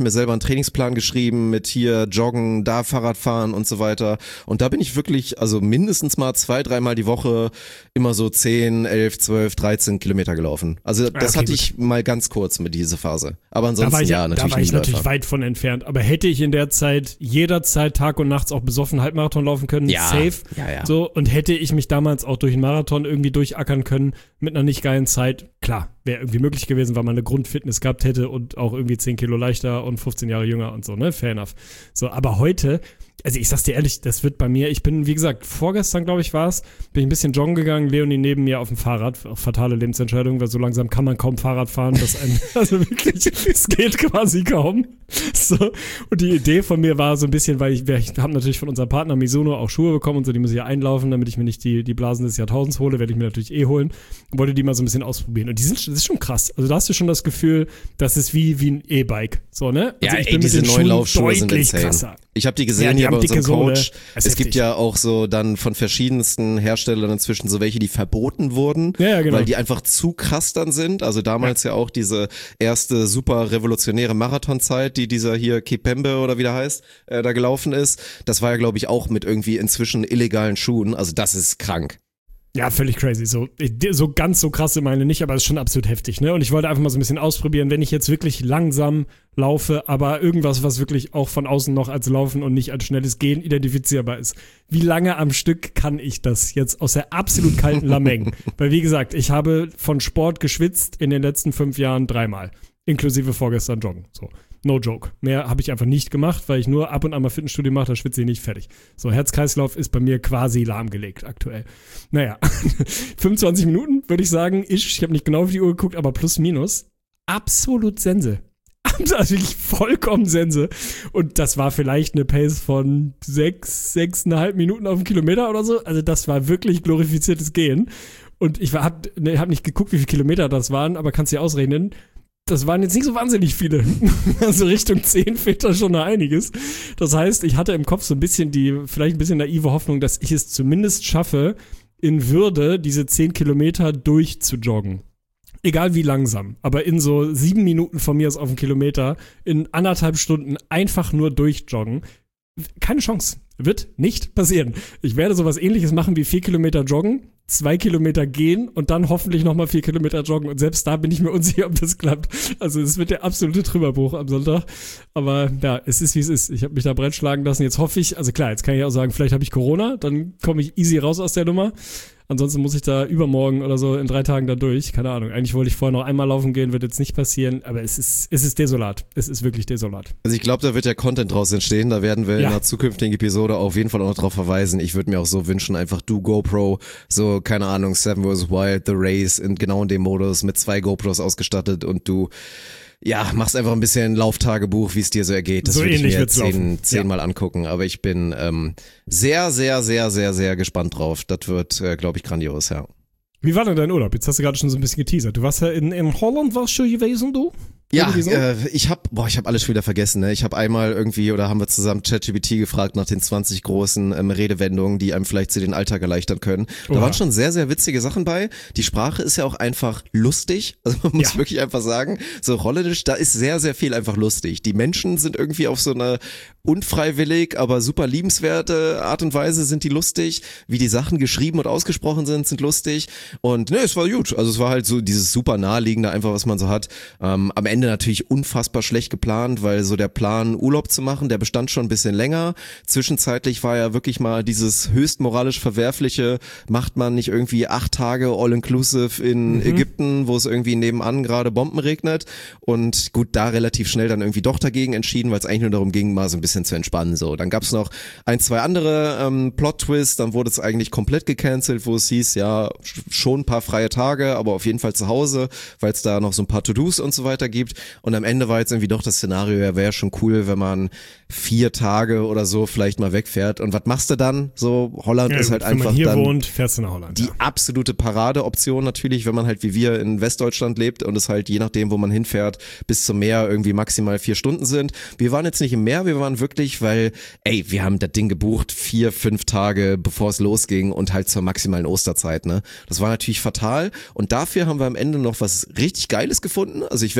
S5: mir selber einen Trainingsplan geschrieben mit hier Joggen, da Fahrradfahren und so weiter. Und da bin ich wirklich, also mindestens mal zwei, dreimal die Woche immer so zehn, elf, zwölf, dreizehn Kilometer gelaufen. Also das
S6: okay,
S5: hatte
S6: gut.
S5: ich mal ganz kurz mit dieser Phase. Aber ansonsten
S6: da war ich,
S5: ja, natürlich
S6: Da war ich
S5: nie
S6: natürlich
S5: Läufer.
S6: weit von entfernt. Aber hätte ich in der Zeit jederzeit Tag und nachts auch besoffen Halbmarathon laufen können,
S5: Ja,
S6: safe.
S5: ja, ja.
S6: So, und hätte ich mich damals auch durch einen Marathon irgendwie durchackern können mit einer nicht geilen Zeit, klar, wäre irgendwie möglich gewesen, weil man eine Grundfitness gehabt hätte und auch irgendwie zehn Kilo leichter und fünfzehn Jahre jünger und so, ne? Fair enough. So, aber heute, also ich sag's dir ehrlich, das wird bei mir, ich bin, wie gesagt, vorgestern, glaube ich, war's, bin ich ein bisschen joggen gegangen, Leonie neben mir auf dem Fahrrad, auch fatale Lebensentscheidung, weil so langsam kann man kaum Fahrrad fahren, dass ein, also wirklich, es geht quasi kaum. So, und die Idee von mir war so ein bisschen, weil ich, ich habe natürlich von unserem Partner Mizuno auch Schuhe bekommen und so, die muss ich ja einlaufen, damit ich mir nicht die, die Blasen des Jahrtausends hole, werde ich mir natürlich eh holen, und wollte die mal so ein bisschen ausprobieren. Und die sind, das ist schon krass. Also da hast du schon das Gefühl, das ist wie, wie ein E-Bike. So, ne? Also
S5: Ja,
S6: ich
S5: ey,
S6: bin
S5: diese
S6: mit den
S5: neuen
S6: Schuhen
S5: Laufschuhe sind
S6: deutlich
S5: insane.
S6: krasser.
S5: Ich habe die
S6: Ja,
S5: gesehen
S6: die
S5: hier bei
S6: haben dicke
S5: unserem
S6: Sohle.
S5: Coach.
S6: Das
S5: Es
S6: ist
S5: gibt
S6: heftig.
S5: ja auch so dann von verschiedensten Herstellern inzwischen so welche, die verboten wurden,
S6: Ja, ja, genau.
S5: weil die einfach zu krass dann sind. Also damals ja, ja auch diese erste super revolutionäre Marathonzeit, die dieser hier Kipembe oder wie der heißt, äh, da gelaufen ist. Das war ja, glaube ich, auch mit irgendwie inzwischen illegalen Schuhen. Also das ist krank.
S6: Ja, völlig crazy. So, so ganz so krasse meine nicht, aber es ist schon absolut heftig, ne? Und ich wollte einfach mal so ein bisschen ausprobieren, wenn ich jetzt wirklich langsam laufe, aber irgendwas, was wirklich auch von außen noch als Laufen und nicht als schnelles Gehen identifizierbar ist. Wie lange am Stück kann ich das jetzt aus der absolut kalten Lameng? Weil wie gesagt, ich habe von Sport geschwitzt in den letzten fünf Jahren dreimal. Inklusive vorgestern Joggen. So. No joke. Mehr habe ich einfach nicht gemacht, weil ich nur ab und an mal Fitnessstudio mache, da schwitze ich nicht fertig. So, Herz-Kreislauf ist bei mir quasi lahmgelegt aktuell. Naja, fünfundzwanzig Minuten würde ich sagen, ich, ich habe nicht genau auf die Uhr geguckt, aber plus minus, absolut Sense. Also wirklich vollkommen Sense. Und das war vielleicht eine Pace von sechs, sechseinhalb Minuten auf den Kilometer oder so. Also das war wirklich glorifiziertes Gehen. Und ich habe ne, hab nicht geguckt, wie viele Kilometer das waren, aber kannst dir ausrechnen, das waren jetzt nicht so wahnsinnig viele. Also Richtung zehn fehlt da schon noch einiges. Das heißt, ich hatte im Kopf so ein bisschen die, vielleicht ein bisschen naive Hoffnung, dass ich es zumindest schaffe, in Würde diese zehn Kilometer durchzujoggen. Egal wie langsam, aber in so sieben Minuten von mir aus auf den Kilometer, in anderthalb Stunden einfach nur durchjoggen. Keine Chance. Wird nicht passieren. Ich werde sowas Ähnliches machen wie vier Kilometer joggen, zwei Kilometer gehen und dann hoffentlich nochmal vier Kilometer joggen. Und selbst da bin ich mir unsicher, ob das klappt. Also es wird der absolute Trümmerbruch am Sonntag. Aber ja, es ist wie es ist. Ich habe mich da breitschlagen lassen. Jetzt hoffe ich, also klar, jetzt kann ich auch sagen, vielleicht habe ich Corona, dann komme ich easy raus aus der Nummer. Ansonsten muss ich da übermorgen oder so in drei Tagen da durch. Keine Ahnung. Eigentlich wollte ich vorher noch einmal laufen gehen, wird jetzt nicht passieren. Aber es ist, es ist desolat. Es ist wirklich desolat.
S5: Also ich glaube, da wird ja Content draus entstehen. Da werden wir
S6: Ja.
S5: in einer zukünftigen Episode auf jeden Fall auch noch drauf verweisen. Ich würde mir auch so wünschen, einfach du GoPro, so keine Ahnung, Seven versus. Wild, The Race, in genau in dem Modus mit zwei GoPros ausgestattet und du ja, machst einfach ein bisschen Lauftagebuch, wie es dir so ergeht. Das
S6: So
S5: würde ich
S6: ähnlich
S5: mir
S6: wird's
S5: zehn,
S6: laufen.
S5: zehnmal angucken. Aber ich bin ähm, sehr, sehr, sehr, sehr, sehr gespannt drauf. Das wird, äh, glaube ich, grandios, ja.
S6: Wie war denn dein Urlaub? Jetzt hast du gerade schon so ein bisschen geteasert. Du warst ja in, in Holland, warst du schon gewesen, du?
S5: Ja,
S6: Irgendwie so?
S5: äh, ich habe, boah, ich habe alles schon wieder vergessen. Ne? Ich habe einmal irgendwie, oder haben wir zusammen ChatGPT gefragt nach den zwanzig großen ähm, Redewendungen, die einem vielleicht zu den Alltag erleichtern können. Da
S6: Oha.
S5: waren schon sehr, sehr witzige Sachen bei. Die Sprache ist ja auch einfach lustig. Also man muss
S6: Ja.
S5: wirklich einfach sagen, so Holländisch, da ist sehr, sehr viel einfach lustig. Die Menschen sind irgendwie auf so eine unfreiwillig, aber super liebenswerte Art und Weise sind die lustig. Wie die Sachen geschrieben und ausgesprochen sind, sind lustig. Und ne, es war gut. Also es war halt so dieses super naheliegende einfach, was man so hat. Ähm, am Ende natürlich unfassbar schlecht geplant, weil so der Plan, Urlaub zu machen, der bestand schon ein bisschen länger. Zwischenzeitlich war ja wirklich mal dieses höchst moralisch Verwerfliche, macht man nicht irgendwie acht Tage all-inclusive in
S6: Mhm.
S5: Ägypten, wo es irgendwie nebenan gerade Bomben regnet. Und gut, da relativ schnell dann irgendwie doch dagegen entschieden, weil es eigentlich nur darum ging, mal so ein bisschen zu entspannen. So, dann gab's noch ein, zwei andere ähm, Plot-Twists, dann wurde es eigentlich komplett gecancelt, wo es hieß, ja, schon ein paar freie Tage, aber auf jeden Fall zu Hause, weil es da noch so ein paar To-Dos und so weiter gibt. Und am Ende war jetzt irgendwie doch das Szenario, ja, wäre schon cool, wenn man vier Tage oder so vielleicht mal wegfährt. Und was machst du dann? So, Holland
S6: Ja,
S5: ist
S6: gut,
S5: halt
S6: wenn
S5: einfach
S6: man hier
S5: dann
S6: wohnt, fährst du nach Holland.
S5: die
S6: ja.
S5: absolute Paradeoption natürlich, wenn man halt wie wir in Westdeutschland lebt und es halt je nachdem, wo man hinfährt, bis zum Meer irgendwie maximal vier Stunden sind. Wir waren jetzt nicht im Meer, wir waren wirklich, weil, ey, wir haben das Ding gebucht vier, fünf Tage, bevor es losging und halt zur maximalen Osterzeit, ne? Das war natürlich fatal und dafür haben wir am Ende noch was richtig Geiles gefunden. Also ich werde das, wie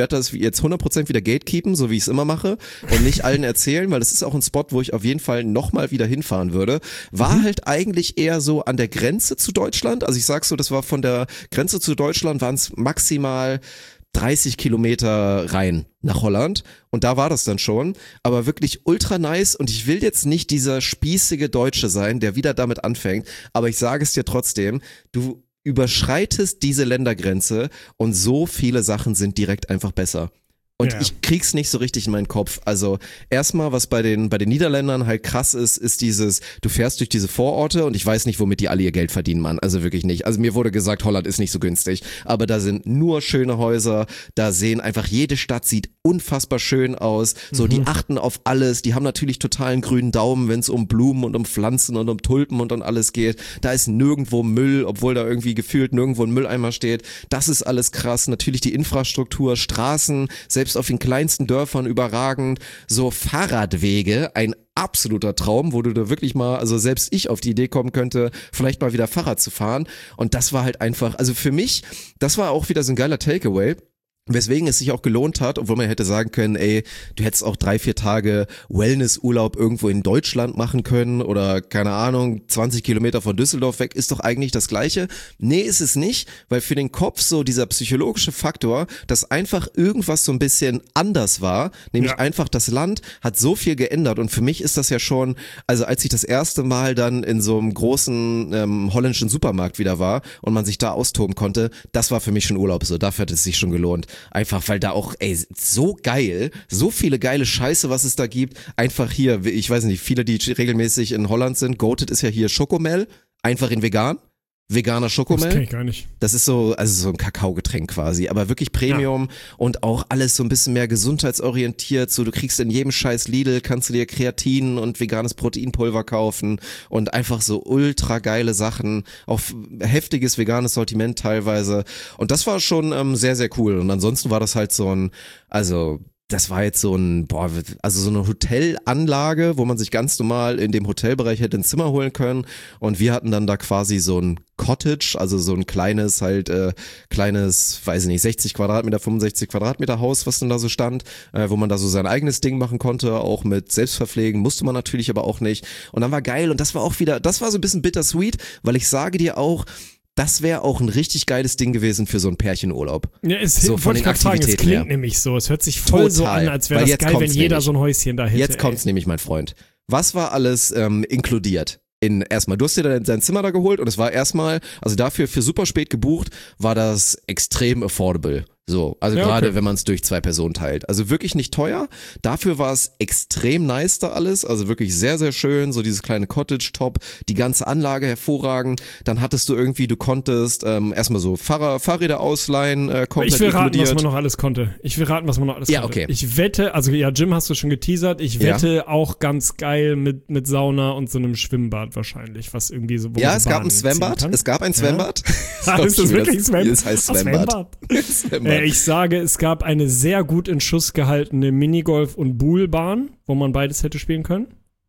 S5: jetzt hundert Prozent wieder gatekeepen, so wie ich es immer mache und nicht allen erzählen, weil das ist auch ein Spot, wo ich auf jeden Fall nochmal wieder hinfahren würde, war mhm. halt eigentlich eher so an der Grenze zu Deutschland. Also ich sag so, das war von der Grenze zu Deutschland waren es maximal dreißig Kilometer rein nach Holland und da war das dann schon, aber wirklich ultra nice und ich will jetzt nicht dieser spießige Deutsche sein, der wieder damit anfängt, aber ich sage es dir trotzdem, du überschreitest diese Ländergrenze und so viele Sachen sind direkt einfach besser. Und ja. ich krieg's nicht so richtig in meinen Kopf. Also erstmal, was bei den bei den Niederländern halt krass ist, ist dieses, du fährst durch diese Vororte und ich weiß nicht, womit die alle ihr Geld verdienen, Mann. Also wirklich nicht. Also mir wurde gesagt, Holland ist nicht so günstig, aber da sind nur schöne Häuser, da sehen einfach, jede Stadt sieht unfassbar schön aus. So, mhm. die achten auf alles, die haben natürlich totalen grünen Daumen, wenn es um Blumen und um Pflanzen und um Tulpen und um alles geht. Da ist nirgendwo Müll, obwohl da irgendwie gefühlt nirgendwo ein Mülleimer steht. Das ist alles krass. Natürlich die Infrastruktur, Straßen, selbst auf den kleinsten Dörfern überragend, so Fahrradwege, ein absoluter Traum, wo du da wirklich mal, also selbst ich auf die Idee kommen könnte, vielleicht mal wieder Fahrrad zu fahren und das war halt einfach, also für mich, das war auch wieder so ein geiler Takeaway. Weswegen es sich auch gelohnt hat, obwohl man hätte sagen können, ey, du hättest auch drei, vier Tage Wellnessurlaub irgendwo in Deutschland machen können oder keine Ahnung, zwanzig Kilometer von Düsseldorf weg, ist doch eigentlich das Gleiche. Nee, ist es nicht, weil für den Kopf so dieser psychologische Faktor, dass einfach irgendwas so ein bisschen anders war, nämlich ja. einfach das Land hat so viel geändert und für mich ist das ja schon, also als ich das erste Mal dann in so einem großen ähm, holländischen Supermarkt wieder war und man sich da austoben konnte, das war für mich schon Urlaub so, dafür hat es sich schon gelohnt. Einfach, weil da auch, ey, so geil, so viele geile Scheiße, was es da gibt. Einfach hier, ich weiß nicht, viele, die regelmäßig in Holland sind, Goated ist ja hier Schokomel, einfach in vegan. Veganer Schokomel.
S6: Das kenn ich gar nicht.
S5: Das ist so, also so ein Kakaogetränk quasi, aber wirklich Premium ja. und auch alles so ein bisschen mehr gesundheitsorientiert. So, du kriegst in jedem scheiß Lidl, kannst du dir Kreatin und veganes Proteinpulver kaufen und einfach so ultra geile Sachen, auch heftiges veganes Sortiment teilweise. Und das war schon ähm, sehr, sehr cool. Und ansonsten war das halt so ein, also das war jetzt so ein, boah, also so eine Hotelanlage, wo man sich ganz normal in dem Hotelbereich hätte ein Zimmer holen können und wir hatten dann da quasi so ein Cottage, also so ein kleines halt, äh, kleines, weiß ich nicht, sechzig Quadratmeter, fünfundsechzig Quadratmeter Haus, was dann da so stand, äh, wo man da so sein eigenes Ding machen konnte, auch mit Selbstverpflegen, musste man natürlich aber auch nicht und dann war geil und das war auch wieder, das war so ein bisschen bittersweet, weil ich sage dir auch, das wäre auch ein richtig geiles Ding gewesen für so einen Pärchenurlaub.
S6: Ja, es
S5: so von den
S6: Aktivitäten sagen, es klingt
S5: her.
S6: Nämlich so. Es hört sich voll Total, so an, als wäre das geil, wenn jeder
S5: nämlich.
S6: so ein Häuschen da hätte.
S5: Jetzt kommt's ey. nämlich, mein Freund. Was war alles ähm, inkludiert? In erstmal, du hast dir dein, dein Zimmer da geholt und es war erstmal, also dafür für super spät gebucht, war das extrem affordable. So, also ja, gerade okay. wenn man es durch zwei Personen teilt. Also wirklich nicht teuer. Dafür war es extrem nice da alles. Also wirklich sehr, sehr schön. So dieses kleine Cottage-Top, die ganze Anlage hervorragend. Dann hattest du irgendwie, du konntest ähm, erstmal so Fahrrad, Fahrräder ausleihen, äh, komplett
S6: Ich will raten,
S5: inkludiert.
S6: was man noch alles konnte. Ich will raten, was man noch alles
S5: ja,
S6: konnte.
S5: Okay.
S6: Ich wette, also ja, Jim hast du schon geteasert. Ich wette ja. auch ganz geil mit mit Sauna und so einem Schwimmbad wahrscheinlich, was irgendwie so. Wo
S5: ja,
S6: man
S5: es gab ein Schwimmbad. Es gab ein Schwimmbad.
S6: Ja? ist das wirklich ein Schwimmbad?
S5: Das heißt Schwimmbad.
S6: Äh, ich sage, es gab eine sehr gut in Schuss gehaltene Minigolf- und Buhlbahn, wo man beides hätte spielen können.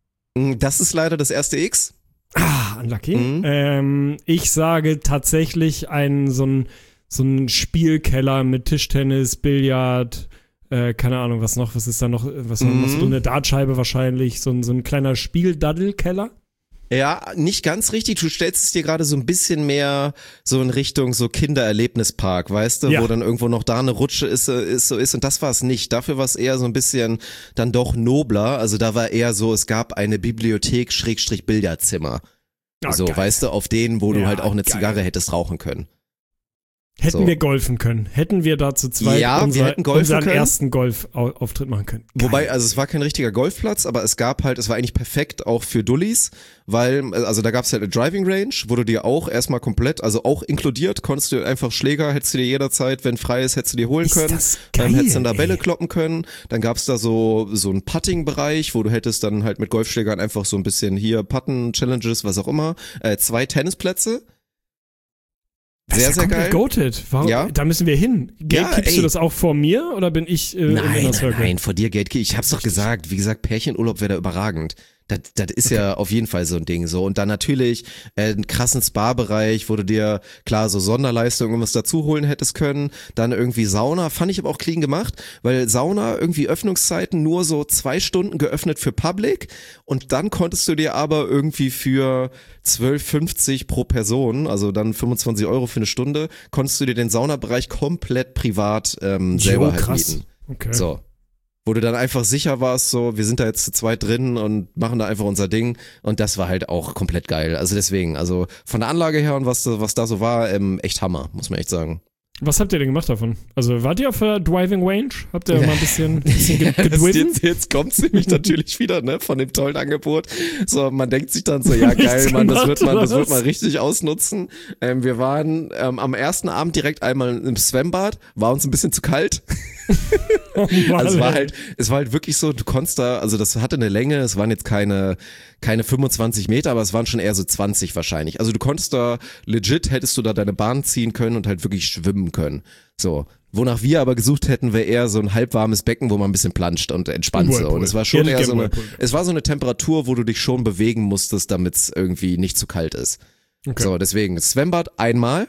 S5: Das ist leider das erste X.
S6: Ah, unlucky.
S5: Mhm.
S6: Ähm, ich sage tatsächlich einen, so ein so ein Spielkeller mit Tischtennis, Billard, äh, keine Ahnung, was noch, was ist da noch, was
S5: mhm.
S6: noch so eine Dartscheibe wahrscheinlich, so ein, so ein kleiner Spieldaddelkeller.
S5: Ja, nicht ganz richtig. Du stellst es dir gerade so ein bisschen mehr so in Richtung so Kindererlebnispark, weißt du, ja. wo dann irgendwo noch da eine Rutsche ist, ist so ist und das war es nicht. Dafür war es eher so ein bisschen dann doch nobler. Also da war eher so, es gab eine Bibliothek Schrägstrich Billardzimmer. Oh, so, geil. Weißt du, auf denen, wo ja, du halt auch eine geil. Zigarre hättest rauchen können.
S6: Hätten so. wir golfen können. Hätten wir da zu zweit
S5: ja,
S6: unser,
S5: wir hätten golfen
S6: unseren
S5: können.
S6: ersten Golfauftritt machen können. Geil.
S5: Wobei, also es war kein richtiger Golfplatz, aber es gab halt, es war eigentlich perfekt auch für Dullis, weil, also da gab es halt eine Driving Range, wo du dir auch erstmal komplett, also auch inkludiert, konntest du einfach Schläger, hättest du dir jederzeit, wenn frei ist, hättest du dir holen
S6: ist
S5: können.
S6: Das geil,
S5: dann hättest du dann da
S6: ey.
S5: Bälle kloppen können. Dann gab es da so so einen Putting-Bereich, wo du hättest dann halt mit Golfschlägern einfach so ein bisschen hier Putten, Challenges, was auch immer. Äh, zwei Tennisplätze.
S6: Das
S5: sehr,
S6: ist ja
S5: sehr geil.
S6: Goated. Warum?
S5: Ja.
S6: Da müssen wir hin. Gatekeepst
S5: ja,
S6: du das auch vor mir oder bin ich äh,
S5: nein,
S6: in der Circle?
S5: Nein, nein, vor dir Gatekeep. Ich hab's doch gesagt. Wie gesagt, Pärchenurlaub wäre da überragend. Das, das ist okay. ja auf jeden Fall so ein Ding so. Und dann natürlich äh, einen krassen Spa-Bereich, wo du dir, klar, so Sonderleistungen irgendwas dazu holen hättest können. Dann irgendwie Sauna, fand ich aber auch clean gemacht, weil Sauna irgendwie Öffnungszeiten nur so zwei Stunden geöffnet für Public und dann konntest du dir aber irgendwie für zwölf fünfzig pro Person, also dann fünfundzwanzig Euro für eine Stunde, konntest du dir den Saunabereich komplett privat ähm, selber jo, halt
S6: krass.
S5: mieten.
S6: Okay.
S5: So. Wo du dann einfach sicher warst, so, wir sind da jetzt zu zweit drin und machen da einfach unser Ding und das war halt auch komplett geil. Also deswegen, also von der Anlage her und was, was da so war, ähm, echt Hammer, muss man echt sagen.
S6: Was habt ihr denn gemacht davon? Also wart ihr auf der Driving Range? Habt ihr mal ein bisschen, bisschen gedriven?
S5: Jetzt, jetzt kommt's nämlich natürlich wieder, ne, von dem tollen Angebot. So, man denkt sich dann so, ja geil, man, das wird man, das wird man richtig ausnutzen. Ähm, wir waren ähm, am ersten Abend direkt einmal im Schwimmbad, war uns ein bisschen zu kalt.
S6: Oh Mann,
S5: also es war halt, es war halt wirklich so, du konntest da, also das hatte eine Länge, es waren jetzt keine, keine fünfundzwanzig Meter, aber es waren schon eher so zwanzig wahrscheinlich. Also du konntest da, legit hättest du da deine Bahn ziehen können und halt wirklich schwimmen können. So. Wonach wir aber gesucht hätten, wäre eher so ein halbwarmes Becken, wo man ein bisschen planscht und entspannt so. Und es war schon eher so eine, es war so eine Temperatur, wo du dich schon bewegen musstest, damit es irgendwie nicht zu kalt ist. Okay. So, deswegen Schwimmbad einmal,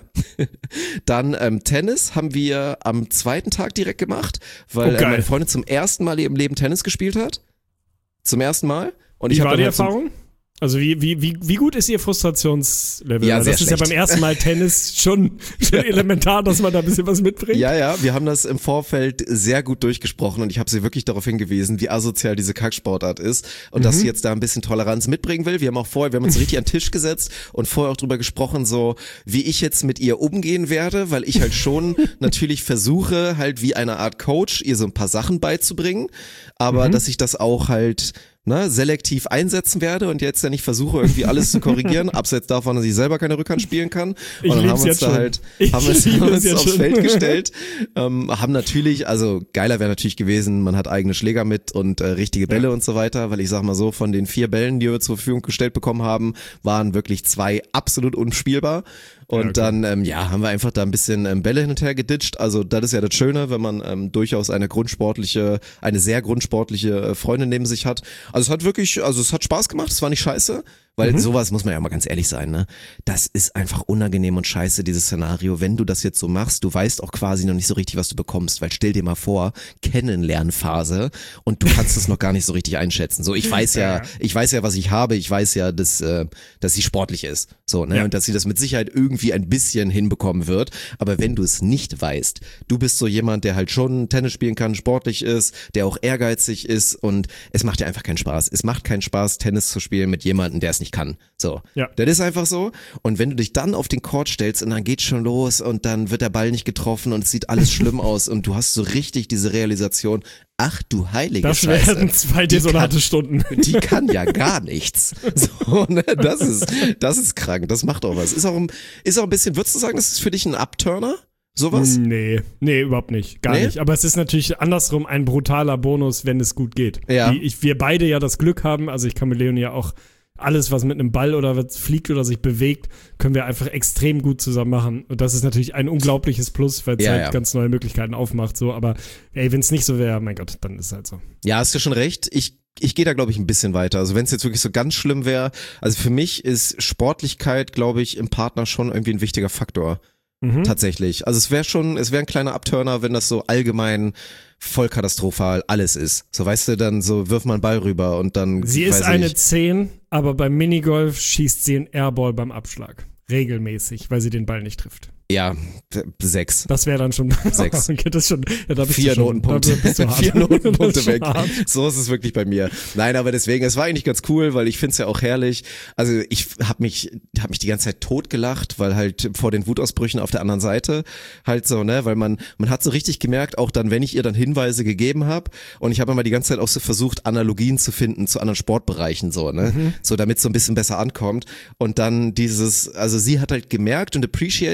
S5: dann ähm, Tennis haben wir am zweiten Tag direkt gemacht, weil oh, äh, meine Freundin zum ersten Mal im Leben Tennis gespielt hat. Zum ersten Mal. Und
S6: wie
S5: ich
S6: war die
S5: halt
S6: Erfahrung? Also wie, wie, wie, wie gut ist Ihr Frustrationslevel?
S5: Ja, sehr
S6: das ist
S5: schlecht.
S6: ja beim ersten Mal Tennis schon, schon elementar, dass man da ein bisschen was mitbringt.
S5: Ja, ja, wir haben das im Vorfeld sehr gut durchgesprochen und ich habe sie wirklich darauf hingewiesen, wie asozial diese Kacksportart ist und mhm. dass sie jetzt da ein bisschen Toleranz mitbringen will. Wir haben auch vorher, wir haben uns richtig an den Tisch gesetzt und vorher auch drüber gesprochen, so wie ich jetzt mit ihr umgehen werde, weil ich halt schon natürlich versuche, halt wie eine Art Coach ihr so ein paar Sachen beizubringen, aber mhm. dass ich das auch halt Ne, selektiv einsetzen werde und jetzt ja nicht versuche, irgendwie alles zu korrigieren, abseits davon, dass ich selber keine Rückhand spielen kann.
S6: Ich
S5: und dann haben wir uns da
S6: schon.
S5: halt,
S6: ich
S5: haben wir uns, haben uns aufs
S6: schon.
S5: Feld gestellt, ähm, haben natürlich, also geiler wäre natürlich gewesen, man hat eigene Schläger mit und äh, richtige Bälle ja. und so weiter, weil ich sag mal so, von den vier Bällen, die wir zur Verfügung gestellt bekommen haben, waren wirklich zwei absolut unspielbar. Und ja, okay. dann, ähm, ja, haben wir einfach da ein bisschen ähm, Bälle hin und her geditscht. Also das ist ja das Schöne, wenn man ähm, durchaus eine grundsportliche, eine sehr grundsportliche äh, Freundin neben sich hat. Also es hat wirklich, also es hat Spaß gemacht, es war nicht scheiße. Weil mhm. sowas, muss man ja mal ganz ehrlich sein, ne? Das ist einfach unangenehm und scheiße, dieses Szenario. Wenn du das jetzt so machst, du weißt auch quasi noch nicht so richtig, was du bekommst. Weil stell dir mal vor, Kennenlernphase und du kannst es noch gar nicht so richtig einschätzen. So, ich weiß ja, ich weiß ja, was ich habe. Ich weiß ja, dass, äh, dass sie sportlich ist. So, ne? Ja. Und dass sie das mit Sicherheit irgendwie ein bisschen hinbekommen wird. Aber wenn du es nicht weißt, du bist so jemand, der halt schon Tennis spielen kann, sportlich ist, der auch ehrgeizig ist und es macht dir einfach keinen Spaß. Es macht keinen Spaß, Tennis zu spielen mit jemandem, der es nicht kann. So. Ja. Das ist einfach so. Und wenn du dich dann auf den Court stellst und dann geht's schon los und dann wird der Ball nicht getroffen und es sieht alles schlimm aus und du hast so richtig diese Realisation, ach du heilige
S6: das
S5: Scheiße.
S6: Das werden zwei desolate Stunden.
S5: Die kann ja gar nichts. So, ne? Das ist, das ist krank. Das macht auch was. Ist auch, ein, ist auch ein bisschen, würdest du sagen, das ist für dich ein Upturner? Sowas?
S6: Nee, nee, überhaupt nicht. Gar nee? nicht. Aber es ist natürlich andersrum ein brutaler Bonus, wenn es gut geht.
S5: Ja.
S6: Wie ich, wir beide ja das Glück haben, also ich kann mit Leonie ja auch alles, was mit einem Ball oder was fliegt oder sich bewegt, können wir einfach extrem gut zusammen machen. Und das ist natürlich ein unglaubliches Plus, weil es
S5: ja,
S6: halt
S5: ja.
S6: ganz neue Möglichkeiten aufmacht. So, aber ey, wenn es nicht so wäre, mein Gott, dann ist es halt so.
S5: Ja, hast du schon recht. Ich Ich gehe da, glaube ich, ein bisschen weiter. Also wenn es jetzt wirklich so ganz schlimm wäre, also für mich ist Sportlichkeit, glaube ich, im Partner schon irgendwie ein wichtiger Faktor. Mhm. Tatsächlich. Also es wäre schon, es wäre ein kleiner Upturner, wenn das so allgemein voll katastrophal alles ist. So, weißt du, dann so wirf mal einen Ball rüber und dann.
S6: Sie ist eine zehn, aber beim Minigolf schießt sie einen Airball beim Abschlag. Regelmäßig, weil sie den Ball nicht trifft.
S5: Ja, sechs.
S6: Das wäre dann schon
S5: sechs.
S6: Okay, das schon, ja, da bist
S5: Vier
S6: du schon,
S5: Notenpunkte.
S6: Da bist du hart.
S5: Vier Notenpunkte weg.
S6: Hart.
S5: So ist es wirklich bei mir. Nein, aber deswegen, es war eigentlich ganz cool, weil ich finde es ja auch herrlich. Also ich habe mich, hab mich die ganze Zeit totgelacht, weil halt vor den Wutausbrüchen auf der anderen Seite halt so, ne, weil man, man hat so richtig gemerkt, auch dann, wenn ich ihr dann Hinweise gegeben habe und ich habe immer die ganze Zeit auch so versucht, Analogien zu finden zu anderen Sportbereichen, so, ne, mhm. so damit es so ein bisschen besser ankommt und dann dieses, also sie hat halt gemerkt und appreciated, dass ich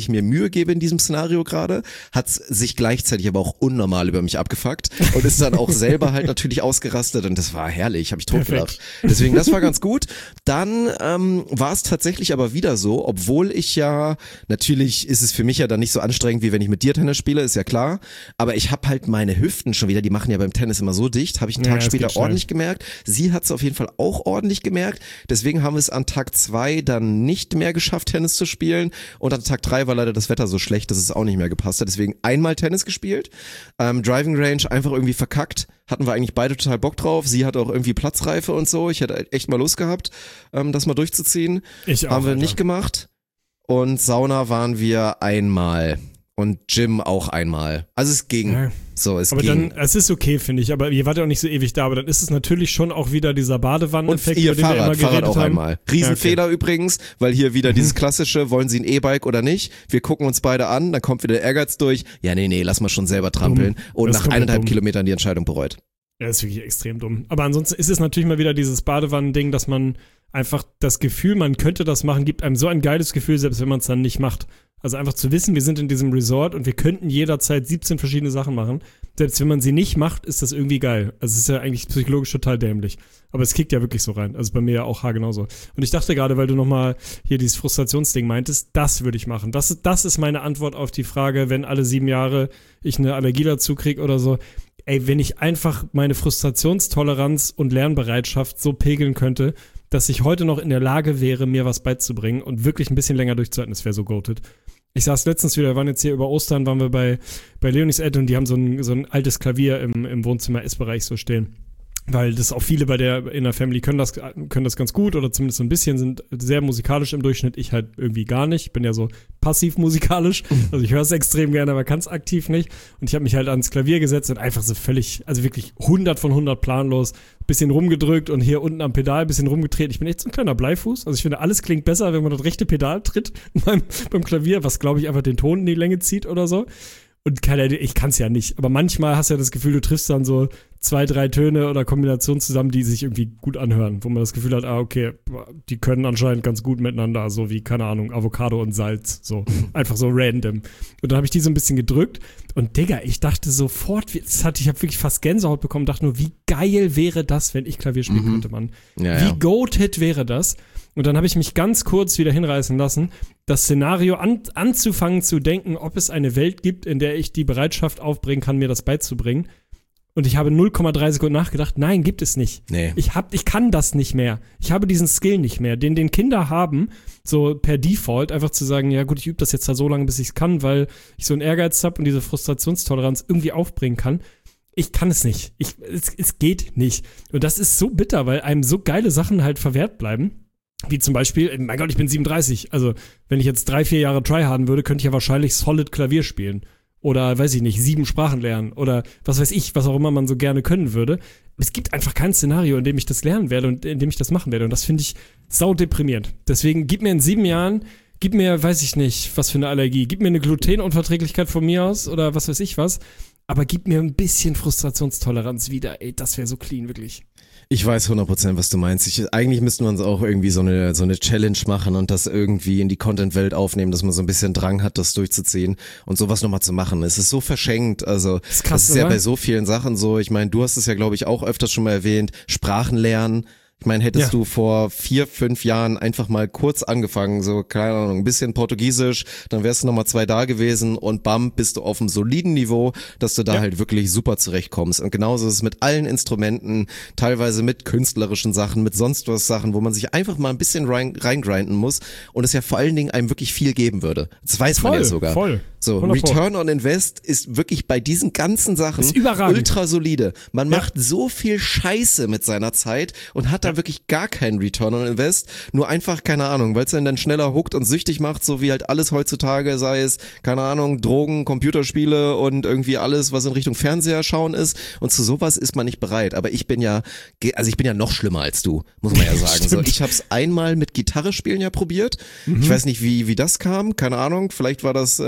S5: mir Mühe gebe in diesem Szenario gerade, hat sich gleichzeitig aber auch unnormal über mich abgefuckt und ist dann auch selber halt natürlich ausgerastet und das war herrlich, habe ich totgelacht. Deswegen, das war ganz gut. Dann ähm, war es tatsächlich aber wieder so, obwohl ich ja, natürlich ist es für mich ja dann nicht so anstrengend, wie wenn ich mit dir Tennis spiele, ist ja klar, aber ich habe halt meine Hüften schon wieder, die machen ja beim Tennis immer so dicht, habe ich einen Tag
S6: Ja,
S5: später
S6: geht schnell.
S5: ordentlich gemerkt. Sie hat es auf jeden Fall auch ordentlich gemerkt, deswegen haben wir es an Tag zwei dann nicht mehr geschafft, Tennis zu spielen und an Tag drei war leider das Wetter so schlecht, dass es auch nicht mehr gepasst hat, deswegen einmal Tennis gespielt, ähm, Driving Range einfach irgendwie verkackt, hatten wir eigentlich beide total Bock drauf, sie hat auch irgendwie Platzreife und so, ich hätte echt mal Lust gehabt, ähm, das mal durchzuziehen,
S6: Ich auch,
S5: haben wir
S6: Alter.
S5: nicht gemacht und Sauna waren wir einmal und Gym auch einmal, also es ging,
S6: Ja.
S5: so es
S6: Aber
S5: ging.
S6: dann, es ist okay, finde ich, aber ihr wart ja auch nicht so ewig da, aber dann ist es natürlich schon auch wieder dieser
S5: Und
S6: Badewanneneffekt,
S5: ihr
S6: über den wir immer
S5: Fahrrad, Fahrrad
S6: geredet
S5: auch
S6: haben.
S5: einmal. Riesenfehler übrigens, weil hier wieder dieses klassische, wollen Sie ein E-Bike oder nicht? Wir gucken uns beide an, dann kommt wieder der Ehrgeiz durch. Ja, nee, nee, lass mal schon selber trampeln. Und
S6: Das ist
S5: nach
S6: komplett
S5: eineinhalb
S6: dumm.
S5: Kilometern die Entscheidung bereut.
S6: Ja, ist wirklich extrem dumm. Aber ansonsten ist es natürlich mal wieder dieses Badewannending, dass man einfach das Gefühl, man könnte das machen, gibt einem so ein geiles Gefühl, selbst wenn man es dann nicht macht. Also einfach zu wissen, wir sind in diesem Resort und wir könnten jederzeit siebzehn verschiedene Sachen machen. Selbst wenn man sie nicht macht, ist das irgendwie geil. Also es ist ja eigentlich psychologisch total dämlich. Aber es kickt ja wirklich so rein. Also bei mir ja auch haargenauso. Und ich dachte gerade, weil du nochmal hier dieses Frustrationsding meintest, das würde ich machen. Das, ist- das ist meine Antwort auf die Frage, wenn alle sieben Jahre ich eine Allergie dazu kriege oder so. Ey, wenn ich einfach meine Frustrationstoleranz und Lernbereitschaft so pegeln könnte, dass ich heute noch in der Lage wäre, mir was beizubringen und wirklich ein bisschen länger durchzuhalten, das wäre so goated. Ich saß letztens wieder, wir waren jetzt hier über Ostern, waren wir bei, bei Leonis Eltern und die haben so ein, so ein altes Klavier im, im Wohnzimmer-Essbereich so stehen. Weil das auch viele bei der in der Family können das, können das ganz gut oder zumindest so ein bisschen, sind sehr musikalisch im Durchschnitt. Ich halt irgendwie gar nicht. Ich bin ja so passiv musikalisch. Also ich höre es extrem gerne, aber kann es aktiv nicht. Und ich habe mich halt ans Klavier gesetzt und einfach so völlig, also wirklich hundert von hundert planlos, bisschen rumgedrückt und hier unten am Pedal bisschen rumgetreten. Ich bin echt so ein kleiner Bleifuß. Also ich finde, alles klingt besser, wenn man das rechte Pedal tritt beim, beim Klavier, was glaube ich einfach den Ton in die Länge zieht oder so. Und keine Idee, ich kann es ja nicht. Aber manchmal hast du ja das Gefühl, du triffst dann so zwei, drei Töne oder Kombinationen zusammen, die sich irgendwie gut anhören. Wo man das Gefühl hat, ah, okay, die können anscheinend ganz gut miteinander. So wie, keine Ahnung, Avocado und Salz. So, einfach so random. Und dann habe ich die so ein bisschen gedrückt. Und Digga, ich dachte sofort, das hatte, ich habe wirklich fast Gänsehaut bekommen, dachte nur, wie geil wäre das, wenn ich Klavier spielen
S5: Mhm.
S6: könnte, Mann.
S5: Ja,
S6: Wie
S5: ja.
S6: goated wäre das? Und dann habe ich mich ganz kurz wieder hinreißen lassen, das Szenario an, anzufangen zu denken, ob es eine Welt gibt, in der ich die Bereitschaft aufbringen kann, mir das beizubringen. Und ich habe null Komma drei Sekunden nachgedacht, nein, gibt es nicht.
S5: Nee.
S6: Ich, hab, ich kann das nicht mehr. Ich habe diesen Skill nicht mehr, den den Kinder haben, so per Default, einfach zu sagen, ja gut, ich übe das jetzt halt so lange, bis ich es kann, weil ich so einen Ehrgeiz habe und diese Frustrationstoleranz irgendwie aufbringen kann. Ich kann es nicht. Ich, es, es geht nicht. Und das ist so bitter, weil einem so geile Sachen halt verwehrt bleiben. Wie zum Beispiel, mein Gott, ich bin siebenunddreißig. Also, wenn ich jetzt drei, vier Jahre tryharden würde, könnte ich ja wahrscheinlich solid Klavier spielen. Oder, weiß ich nicht, sieben Sprachen lernen. Oder was weiß ich, was auch immer man so gerne können würde. Es gibt einfach kein Szenario, in dem ich das lernen werde und in dem ich das machen werde. Und das finde ich saudeprimierend. Deswegen, gib mir in sieben Jahren, gib mir, weiß ich nicht, was für eine Allergie. Gib mir eine Glutenunverträglichkeit von mir aus oder was weiß ich was. Aber gib mir ein bisschen Frustrationstoleranz wieder. Ey, das wäre so clean, wirklich.
S5: Ich weiß hundert Prozent, was du meinst. Ich, eigentlich müssten wir uns auch irgendwie so eine so eine Challenge machen und das irgendwie in die Content-Welt aufnehmen, dass man so ein bisschen Drang hat, das durchzuziehen und sowas nochmal zu machen. Es ist so verschenkt. Also
S6: ist krass,
S5: das ist ja
S6: oder?
S5: bei so vielen Sachen so. Ich meine, du hast es ja, glaube ich, auch öfters schon mal erwähnt. Sprachen lernen. Ich meine, hättest
S6: Ja.
S5: du vor vier, fünf Jahren einfach mal kurz angefangen, so, keine Ahnung, ein bisschen Portugiesisch, dann wärst du nochmal zwei da gewesen und bam, bist du auf einem soliden Niveau, dass du da
S6: Ja.
S5: halt wirklich super zurechtkommst. Und genauso ist es mit allen Instrumenten, teilweise mit künstlerischen Sachen, mit sonst was Sachen, wo man sich einfach mal ein bisschen rein, reingrinden muss und es ja vor allen Dingen einem wirklich viel geben würde. Das weiß man
S6: Voll,
S5: ja sogar.
S6: voll.
S5: So,
S6: hundert Pro.
S5: Return on Invest ist wirklich bei diesen ganzen Sachen
S6: Ist überragend.
S5: ultra solide. Man
S6: Ja.
S5: macht so viel Scheiße mit seiner Zeit und hat da wirklich gar keinen Return on Invest. Nur einfach, keine Ahnung, weil es einen dann schneller huckt und süchtig macht, so wie halt alles heutzutage, sei es, keine Ahnung, Drogen, Computerspiele und irgendwie alles, was in Richtung Fernseher schauen ist. Und zu sowas ist man nicht bereit. Aber ich bin ja, ge- also ich bin ja noch schlimmer als du, muss man ja sagen. so,
S6: Stimmt.
S5: ich habe es einmal mit Gitarre spielen ja probiert. Ich weiß nicht, wie wie das kam, keine Ahnung. Vielleicht war das ähm, die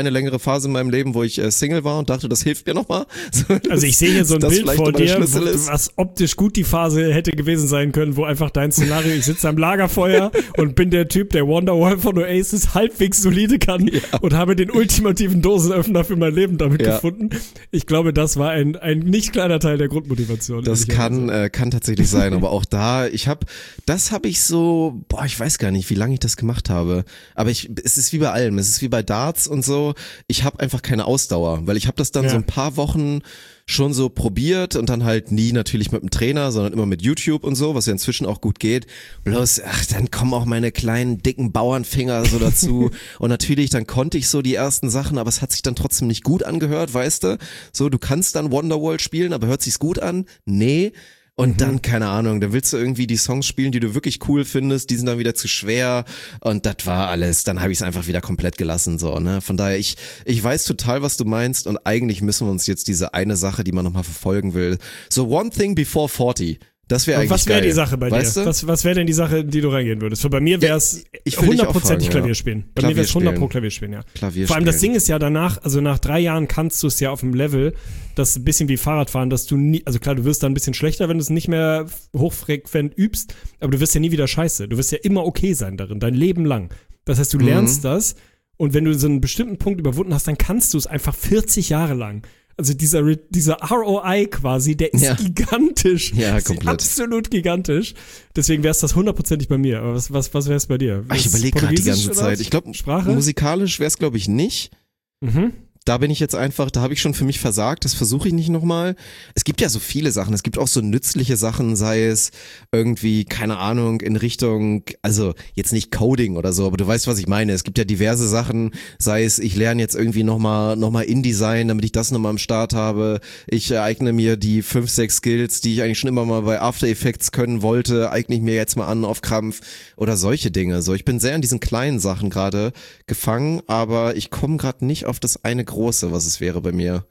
S5: eine längere Phase in meinem Leben, wo ich äh, Single war und dachte, das hilft mir nochmal. So,
S6: also ich sehe hier so ein Bild vor dir, wo,
S5: ist.
S6: was optisch gut die Phase hätte gewesen sein können, wo einfach dein Szenario, ich sitze am Lagerfeuer und bin der Typ, der Wonderwall von Oasis halbwegs solide kann ja. und habe den ultimativen Dosenöffner für mein Leben damit ja. gefunden. Ich glaube, das war ein, ein nicht kleiner Teil der Grundmotivation.
S5: Das kann, äh, kann tatsächlich sein, aber auch da, ich habe, das habe ich so, boah, ich weiß gar nicht, wie lange ich das gemacht habe, aber ich, es ist wie bei allem, es ist wie bei Darts und so, ich habe einfach keine Ausdauer, weil ich habe das dann ja. so ein paar Wochen schon so probiert und dann halt nie natürlich mit dem Trainer, sondern immer mit YouTube und so, was ja inzwischen auch gut geht. Bloß, ach, dann kommen auch meine kleinen, dicken Bauernfinger so dazu und natürlich, dann konnte ich so die ersten Sachen, aber es hat sich dann trotzdem nicht gut angehört, weißt du? So, du kannst dann Wonderwall spielen, aber hört sich's gut an? Nee. Und mhm. dann, keine Ahnung, dann willst du irgendwie die Songs spielen, die du wirklich cool findest, die sind dann wieder zu schwer und das war alles, dann habe ich es einfach wieder komplett gelassen, so, ne, von daher, ich ich weiß total, was du meinst und eigentlich müssen wir uns jetzt diese eine Sache, die man nochmal verfolgen will, so One Thing Before forty, das wäre eigentlich
S6: was wär
S5: geil.
S6: Was wäre die Sache bei
S5: weißt
S6: dir?
S5: Du?
S6: Was, was wäre denn die Sache, in die du reingehen würdest? Für bei mir wäre es
S5: ja,
S6: hundertprozentig Klavier spielen. Bei mir wäre es hundert Pro Klavier spielen, ja.
S5: Klavier
S6: Vor allem
S5: spielen.
S6: das Ding ist ja danach, also nach drei Jahren kannst du es ja auf dem Level, das ein bisschen wie Fahrradfahren, dass du nie, also klar, du wirst dann ein bisschen schlechter, wenn du es nicht mehr hochfrequent übst, aber du wirst ja nie wieder scheiße. Du wirst ja immer okay sein darin, dein Leben lang. Das heißt, du lernst mhm. das und wenn du so einen bestimmten Punkt überwunden hast, dann kannst du es einfach vierzig Jahre lang. Also dieser, dieser R O I quasi, der ist ja. gigantisch.
S5: Ja, komplett.
S6: Absolut gigantisch. Deswegen wäre es das hundertprozentig bei mir. Aber was, was, was wäre es bei dir?
S5: Ach, ich überlege gerade die ganze Zeit. Ich glaube, musikalisch wäre es, glaube ich, nicht.
S6: Mhm.
S5: Da bin ich jetzt einfach, da habe ich schon für mich versagt, das versuche ich nicht nochmal. Es gibt ja so viele Sachen, es gibt auch so nützliche Sachen, sei es irgendwie, keine Ahnung, in Richtung, also jetzt nicht Coding oder so, aber du weißt, was ich meine. Es gibt ja diverse Sachen, sei es, ich lerne jetzt irgendwie nochmal noch mal InDesign, damit ich das nochmal am Start habe. Ich eigne mir die fünf, sechs Skills, die ich eigentlich schon immer mal bei After Effects können wollte, eigne ich mir jetzt mal an auf Krampf oder solche Dinge. So, ich bin sehr an diesen kleinen Sachen gerade gefangen, aber ich komme gerade nicht auf das eine große, was es wäre bei mir.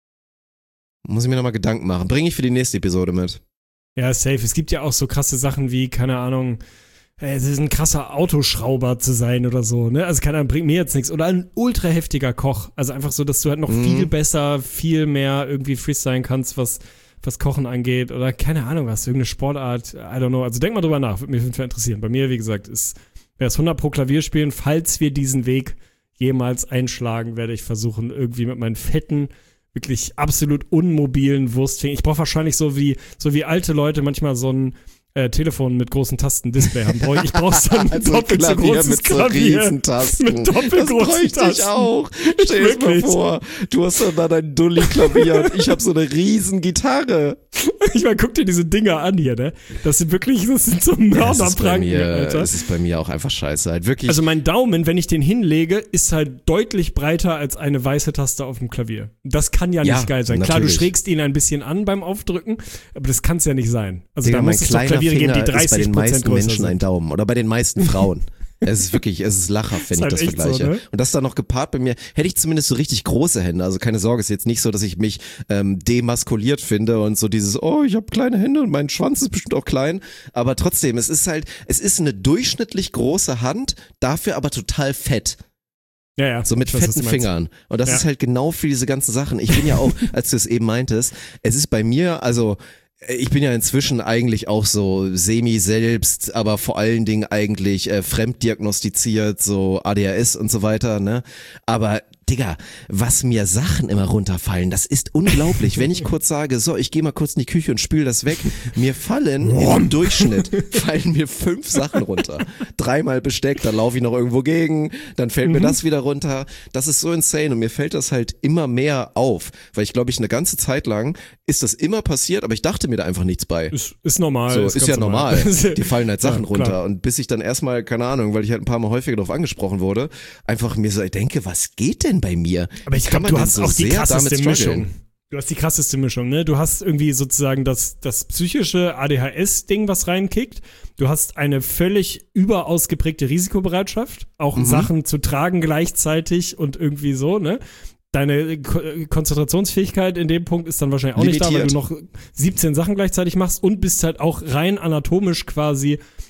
S5: Muss ich mir nochmal Gedanken machen. Bringe ich für die nächste Episode mit.
S6: Ja, safe. Es gibt ja auch so krasse Sachen wie, keine Ahnung, es ist ein krasser Autoschrauber zu sein oder so, ne? Also keine Ahnung, bringt mir jetzt nichts. Oder ein ultra heftiger Koch. Also einfach so, dass du halt noch mhm. viel besser, viel mehr irgendwie freestylen kannst, was, was Kochen angeht. Oder keine Ahnung was, irgendeine Sportart, I don't know. Also denk mal drüber nach, würde mich interessieren. Bei mir, wie gesagt, ist wäre es hundert Pro Klavier spielen, falls wir diesen Weg jemals einschlagen, werde ich versuchen, irgendwie mit meinen fetten, wirklich absolut unmobilen Wurstfingern. Ich brauche wahrscheinlich so wie, so wie alte Leute manchmal so ein äh, Telefon mit großen Tasten-Display haben. Brauch ich ich brauche so ein
S5: also
S6: doppelt so großes
S5: mit so
S6: Klavier.
S5: Riesentasten.
S6: Mit doppelt
S5: das
S6: großen
S5: bräuchte
S6: Tasten.
S5: ich auch. Stell dir mal vor, du hast dann da dein Dulli-Klavier und ich habe so eine riesen Gitarre.
S6: Ich meine, guck dir diese Dinger an hier, ne? Das sind wirklich, das sind so Mörderpranken,
S5: ja,
S6: Alter.
S5: Das ist bei mir auch einfach scheiße. Halt wirklich.
S6: Also mein Daumen, wenn ich den hinlege, ist halt deutlich breiter als eine weiße Taste auf dem Klavier. Das kann ja nicht
S5: ja,
S6: geil sein.
S5: natürlich.
S6: Klar, du schrägst ihn ein bisschen an beim Aufdrücken, aber das kann es ja nicht sein. Also
S5: Digga,
S6: da muss es doch Klaviere geben, die dreißig Prozent größer sind. Bei den meisten Menschen ein Daumen oder bei den meisten Frauen. Es ist wirklich, es ist lachhaft, wenn ich das vergleiche. So, ne? Und das dann noch gepaart bei mir, hätte ich zumindest so richtig große Hände, also keine Sorge, ist jetzt nicht so, dass ich mich ähm, demaskuliert finde und so dieses, oh, ich habe kleine Hände und mein Schwanz ist bestimmt auch klein, aber trotzdem, es ist halt, es ist eine durchschnittlich große Hand, dafür aber total fett. Ja, ja.
S5: So mit
S6: weiß,
S5: fetten Fingern. Und das ja. ist halt genau für diese ganzen Sachen. Ich bin ja auch, als du es eben meintest, es ist bei mir, also ich bin ja inzwischen eigentlich auch so semi-selbst, aber vor allen Dingen eigentlich äh, fremddiagnostiziert, so A D H S und so weiter, ne? Aber Digga, was mir Sachen immer runterfallen, das ist unglaublich. Wenn ich kurz sage, so, ich gehe mal kurz in die Küche und spül das weg, mir fallen im Durchschnitt, fallen mir fünf Sachen runter. Dreimal Besteck, dann laufe ich noch irgendwo gegen, dann fällt mhm. mir das wieder runter. Das ist so insane und mir fällt das halt immer mehr auf, weil ich glaube, ich eine ganze Zeit lang ist das immer passiert, aber ich dachte mir da einfach nichts bei.
S6: Ist, ist normal.
S5: So, ist, ist ja normal. normal. Die fallen halt Sachen
S6: ja,
S5: runter und bis ich dann erstmal, keine Ahnung, weil ich halt ein paar Mal häufiger darauf angesprochen wurde, einfach mir so, ich denke, was geht denn bei mir?
S6: Aber ich glaube, du hast so auch die krasseste Mischung. Du hast die krasseste Mischung, ne? Du hast irgendwie sozusagen das, das psychische A D H S-Ding, was reinkickt. Du hast eine völlig überausgeprägte Risikobereitschaft, auch mhm. Sachen zu tragen gleichzeitig und irgendwie so, ne? Deine Ko- Konzentrationsfähigkeit in dem Punkt ist dann wahrscheinlich auch Limitiert. Nicht da, weil du noch siebzehn Sachen gleichzeitig machst und bist halt auch rein anatomisch quasi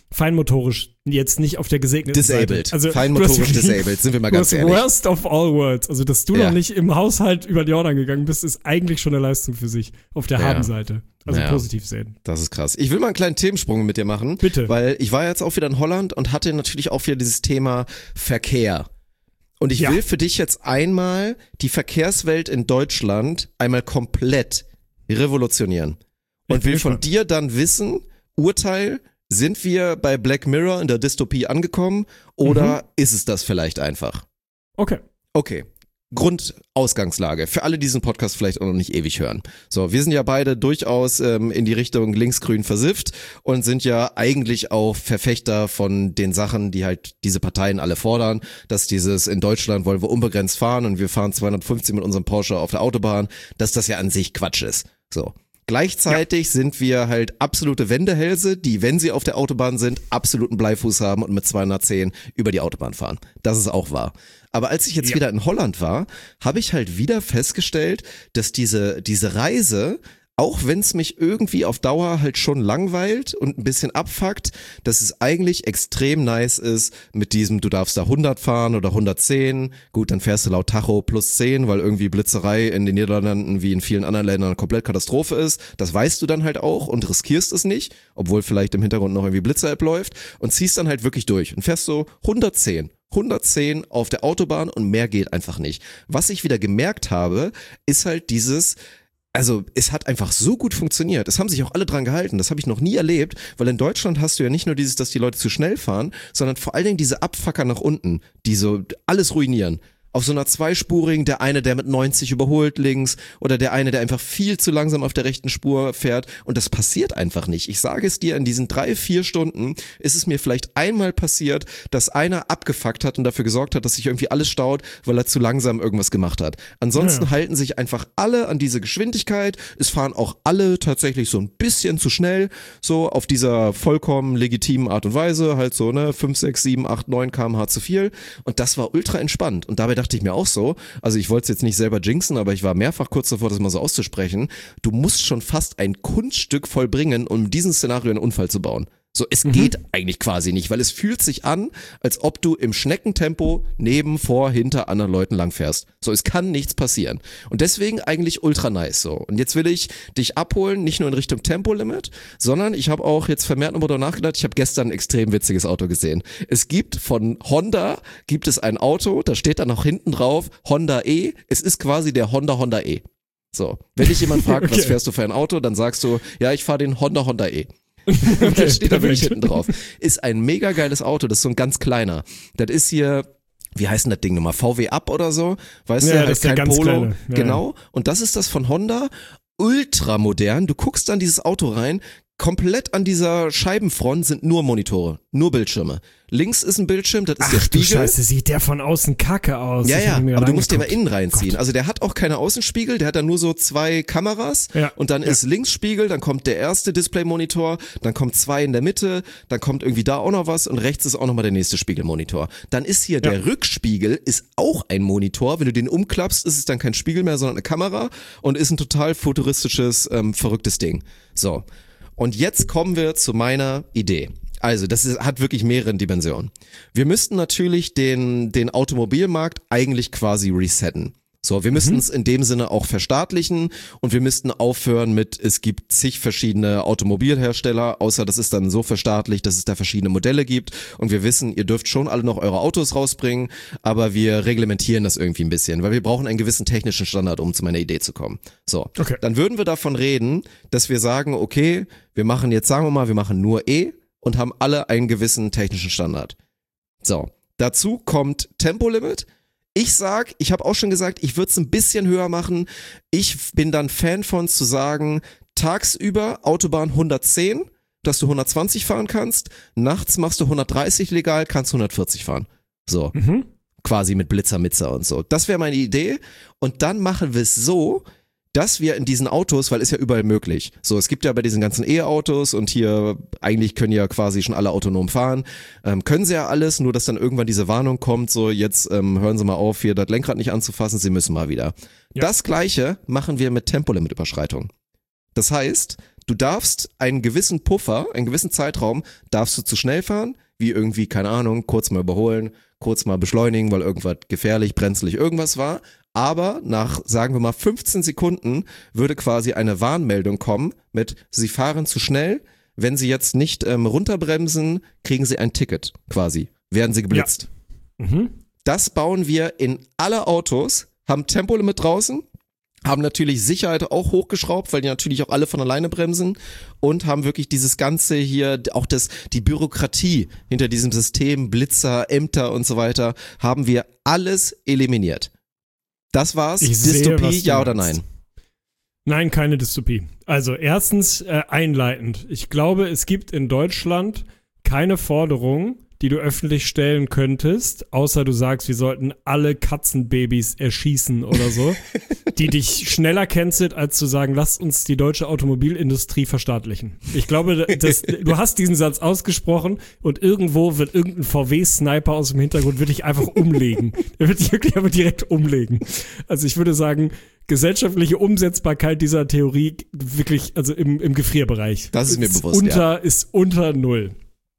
S6: feinmotorisch jetzt nicht auf der gesegneten
S5: Disabled.
S6: Seite. Also,
S5: Feinmotorisch disabled, sind wir mal ganz
S6: du hast
S5: ehrlich.
S6: worst of all worlds. Also, dass du
S5: Ja.
S6: noch nicht im Haushalt über die Jordan gegangen bist, ist eigentlich schon eine Leistung für sich. Auf der
S5: Ja.
S6: Habenseite. Also
S5: Ja.
S6: positiv sehen.
S5: Das ist krass. Ich will mal einen kleinen Themensprung mit dir machen.
S6: Bitte.
S5: Weil ich war jetzt auch wieder in Holland und hatte natürlich auch wieder dieses Thema Verkehr. Und ich
S6: Ja.
S5: will für dich jetzt einmal die Verkehrswelt in Deutschland einmal komplett revolutionieren. Und
S6: Ich bin
S5: will von
S6: gespannt.
S5: dir dann wissen, Urteil, sind wir bei Black Mirror in der Dystopie angekommen oder
S6: Mhm.
S5: ist es das vielleicht einfach?
S6: Okay.
S5: Okay. Grundausgangslage. Für alle, die diesen Podcast vielleicht auch noch nicht ewig hören. So, wir sind ja beide durchaus ähm, in die Richtung linksgrün versifft und sind ja eigentlich auch Verfechter von den Sachen, die halt diese Parteien alle fordern, dass dieses in Deutschland wollen wir unbegrenzt fahren und wir fahren zweihundertfünfzig mit unserem Porsche auf der Autobahn, dass das ja an sich Quatsch ist. So. Gleichzeitig ja. sind wir halt absolute Wendehälse, die, wenn sie auf der Autobahn sind, absoluten Bleifuß haben und mit zweihundertzehn über die Autobahn fahren. Das ist auch wahr. Aber als ich jetzt ja. wieder in Holland war, habe ich halt wieder festgestellt, dass diese, diese Reise, auch wenn es mich irgendwie auf Dauer halt schon langweilt und ein bisschen abfuckt, dass es eigentlich extrem nice ist mit diesem, du darfst da hundert fahren oder hundertzehn, gut, dann fährst du laut Tacho plus zehn, weil irgendwie Blitzerei in den Niederlanden wie in vielen anderen Ländern komplett Katastrophe ist, das weißt du dann halt auch und riskierst es nicht, obwohl vielleicht im Hintergrund noch irgendwie Blitzer-App läuft und ziehst dann halt wirklich durch und fährst so hundertzehn. hundertzehn auf der Autobahn und mehr geht einfach nicht. Was ich wieder gemerkt habe, ist halt dieses, also es hat einfach so gut funktioniert. Es haben sich auch alle dran gehalten. Das habe ich noch nie erlebt, weil in Deutschland hast du ja nicht nur dieses, dass die Leute zu schnell fahren, sondern vor allen Dingen diese Abfucker nach unten, die so alles ruinieren. Auf so einer zweispurigen, der eine, der mit neunzig überholt links oder der eine, der einfach viel zu langsam auf der rechten Spur fährt und das passiert einfach nicht. Ich sage es dir, in diesen drei, vier Stunden ist es mir vielleicht einmal passiert, dass einer abgefuckt hat und dafür gesorgt hat, dass sich irgendwie alles staut, weil er zu langsam irgendwas gemacht hat. Ansonsten ja. halten sich einfach alle an diese Geschwindigkeit. Es fahren auch alle tatsächlich so ein bisschen zu schnell, so auf dieser vollkommen legitimen Art und Weise, halt so ne fünf, sechs, sieben, acht, neun Kilometer pro Stunde zu viel und das war ultra entspannt und dabei dachte ich mir auch so, also ich wollte es jetzt nicht selber jinxen, aber ich war mehrfach kurz davor, das mal so auszusprechen, du musst schon fast ein Kunststück vollbringen, um in diesem Szenario einen Unfall zu bauen. So, es mhm. geht eigentlich quasi nicht, weil es fühlt sich an, als ob du im Schneckentempo neben, vor, hinter anderen Leuten langfährst. So, es kann nichts passieren. Und deswegen eigentlich ultra nice so. Und jetzt will ich dich abholen, nicht nur in Richtung Tempolimit, sondern ich habe auch jetzt vermehrt nochmal darüber nachgedacht, ich habe gestern ein extrem witziges Auto gesehen. Es gibt von Honda, gibt es ein Auto, da steht dann noch hinten drauf, Honda E, es ist quasi der Honda Honda E. So, wenn dich jemand fragt, okay. was fährst du für ein Auto, dann sagst du, ja, ich fahre den Honda Honda E. Okay, das steht da wirklich hinten drauf. Ist ein mega geiles Auto, das ist so ein ganz kleiner. Das ist hier, wie heißt denn das Ding nochmal? V W Up oder so? Weißt
S6: ja,
S5: du,
S6: halt
S5: halt
S6: kein
S5: kein Polo.
S6: Ja,
S5: genau. Und das ist das von Honda. Ultra modern. Du guckst dann dieses Auto rein. Komplett an dieser Scheibenfront sind nur Monitore, nur Bildschirme. Links ist ein Bildschirm, das ist
S6: Ach,
S5: der Spiegel.
S6: Du Scheiße, sieht der von außen kacke aus.
S5: Ja,
S6: ich
S5: ja, aber du musst dir mal
S6: angeguckt.
S5: innen reinziehen.
S6: Gott.
S5: Also der hat auch keine Außenspiegel, der hat dann nur so zwei Kameras
S6: ja.
S5: und dann
S6: ja.
S5: ist links Spiegel, dann kommt der erste Display-Monitor, dann kommt zwei in der Mitte, dann kommt irgendwie da auch noch was und rechts ist auch nochmal der nächste Spiegelmonitor. Dann ist hier ja. der Rückspiegel, ist auch ein Monitor. Wenn du den umklappst, ist es dann kein Spiegel mehr, sondern eine Kamera und ist ein total futuristisches, ähm, verrücktes Ding. So. Und jetzt kommen wir zu meiner Idee. Also, das ist, hat wirklich mehrere Dimensionen. Wir müssten natürlich den, den Automobilmarkt eigentlich quasi resetten. So, wir müssten es mhm. in dem Sinne auch verstaatlichen und wir müssten aufhören mit, es gibt zig verschiedene Automobilhersteller, außer das ist dann so verstaatlicht, dass es da verschiedene Modelle gibt und wir wissen, ihr dürft schon alle noch eure Autos rausbringen, aber wir reglementieren das irgendwie ein bisschen, weil wir brauchen einen gewissen technischen Standard, um zu meiner Idee zu kommen. So,
S6: okay.
S5: Dann würden wir davon reden, dass wir sagen, okay, wir machen jetzt, sagen wir mal, wir machen nur E und haben alle einen gewissen technischen Standard. So, dazu kommt Tempolimit. Ich sag, ich habe auch schon gesagt, ich würde es ein bisschen höher machen. Ich bin dann Fan von zu sagen, tagsüber Autobahn hundertzehn, dass du hundertzwanzig fahren kannst. Nachts machst du hundertdreißig legal, kannst hundertvierzig fahren. So,
S6: mhm.
S5: quasi mit Blitzer, Mitzer und so. Das wäre meine Idee. Und dann machen wir es so, dass wir in diesen Autos, weil ist ja überall möglich. So, es gibt ja bei diesen ganzen E-Autos und hier eigentlich können ja quasi schon alle autonom fahren, ähm, können sie ja alles, nur dass dann irgendwann diese Warnung kommt, so jetzt ähm, hören Sie mal auf, hier das Lenkrad nicht anzufassen, Sie müssen mal wieder. Ja. Das Gleiche machen wir mit Tempolimit-Überschreitung. Das heißt, du darfst einen gewissen Puffer, einen gewissen Zeitraum, darfst du zu schnell fahren, wie irgendwie, keine Ahnung, kurz mal überholen, kurz mal beschleunigen, weil irgendwas gefährlich, brenzlig, irgendwas war. Aber nach, sagen wir mal, fünfzehn Sekunden würde quasi eine Warnmeldung kommen mit, Sie fahren zu schnell. Wenn Sie jetzt nicht ähm, runterbremsen, kriegen Sie ein Ticket quasi. Werden Sie geblitzt.
S6: Ja. Mhm.
S5: Das bauen wir in alle Autos, haben Tempolimit draußen, haben natürlich Sicherheit auch hochgeschraubt, weil die natürlich auch alle von alleine bremsen und haben wirklich dieses Ganze hier, auch das, die Bürokratie hinter diesem System, Blitzer, Ämter und so weiter, haben wir alles eliminiert. Das war's.
S6: Ich
S5: Dystopie,
S6: sehe,
S5: ja oder
S6: meinst.
S5: nein?
S6: Nein, keine Dystopie. Also erstens äh, einleitend. Ich glaube, es gibt in Deutschland keine Forderung, die du öffentlich stellen könntest, außer du sagst, wir sollten alle Katzenbabys erschießen oder so, die dich schneller cancelt, als zu sagen, lass uns die deutsche Automobilindustrie verstaatlichen. Ich glaube, das, du hast diesen Satz ausgesprochen und irgendwo wird irgendein V W-Sniper aus dem Hintergrund wird dich einfach umlegen. Der wird dich wirklich aber direkt umlegen. Also ich würde sagen, gesellschaftliche Umsetzbarkeit dieser Theorie wirklich, also im, im Gefrierbereich.
S5: Das ist mir
S6: ist
S5: bewusst,
S6: unter,
S5: ja.
S6: Ist unter null.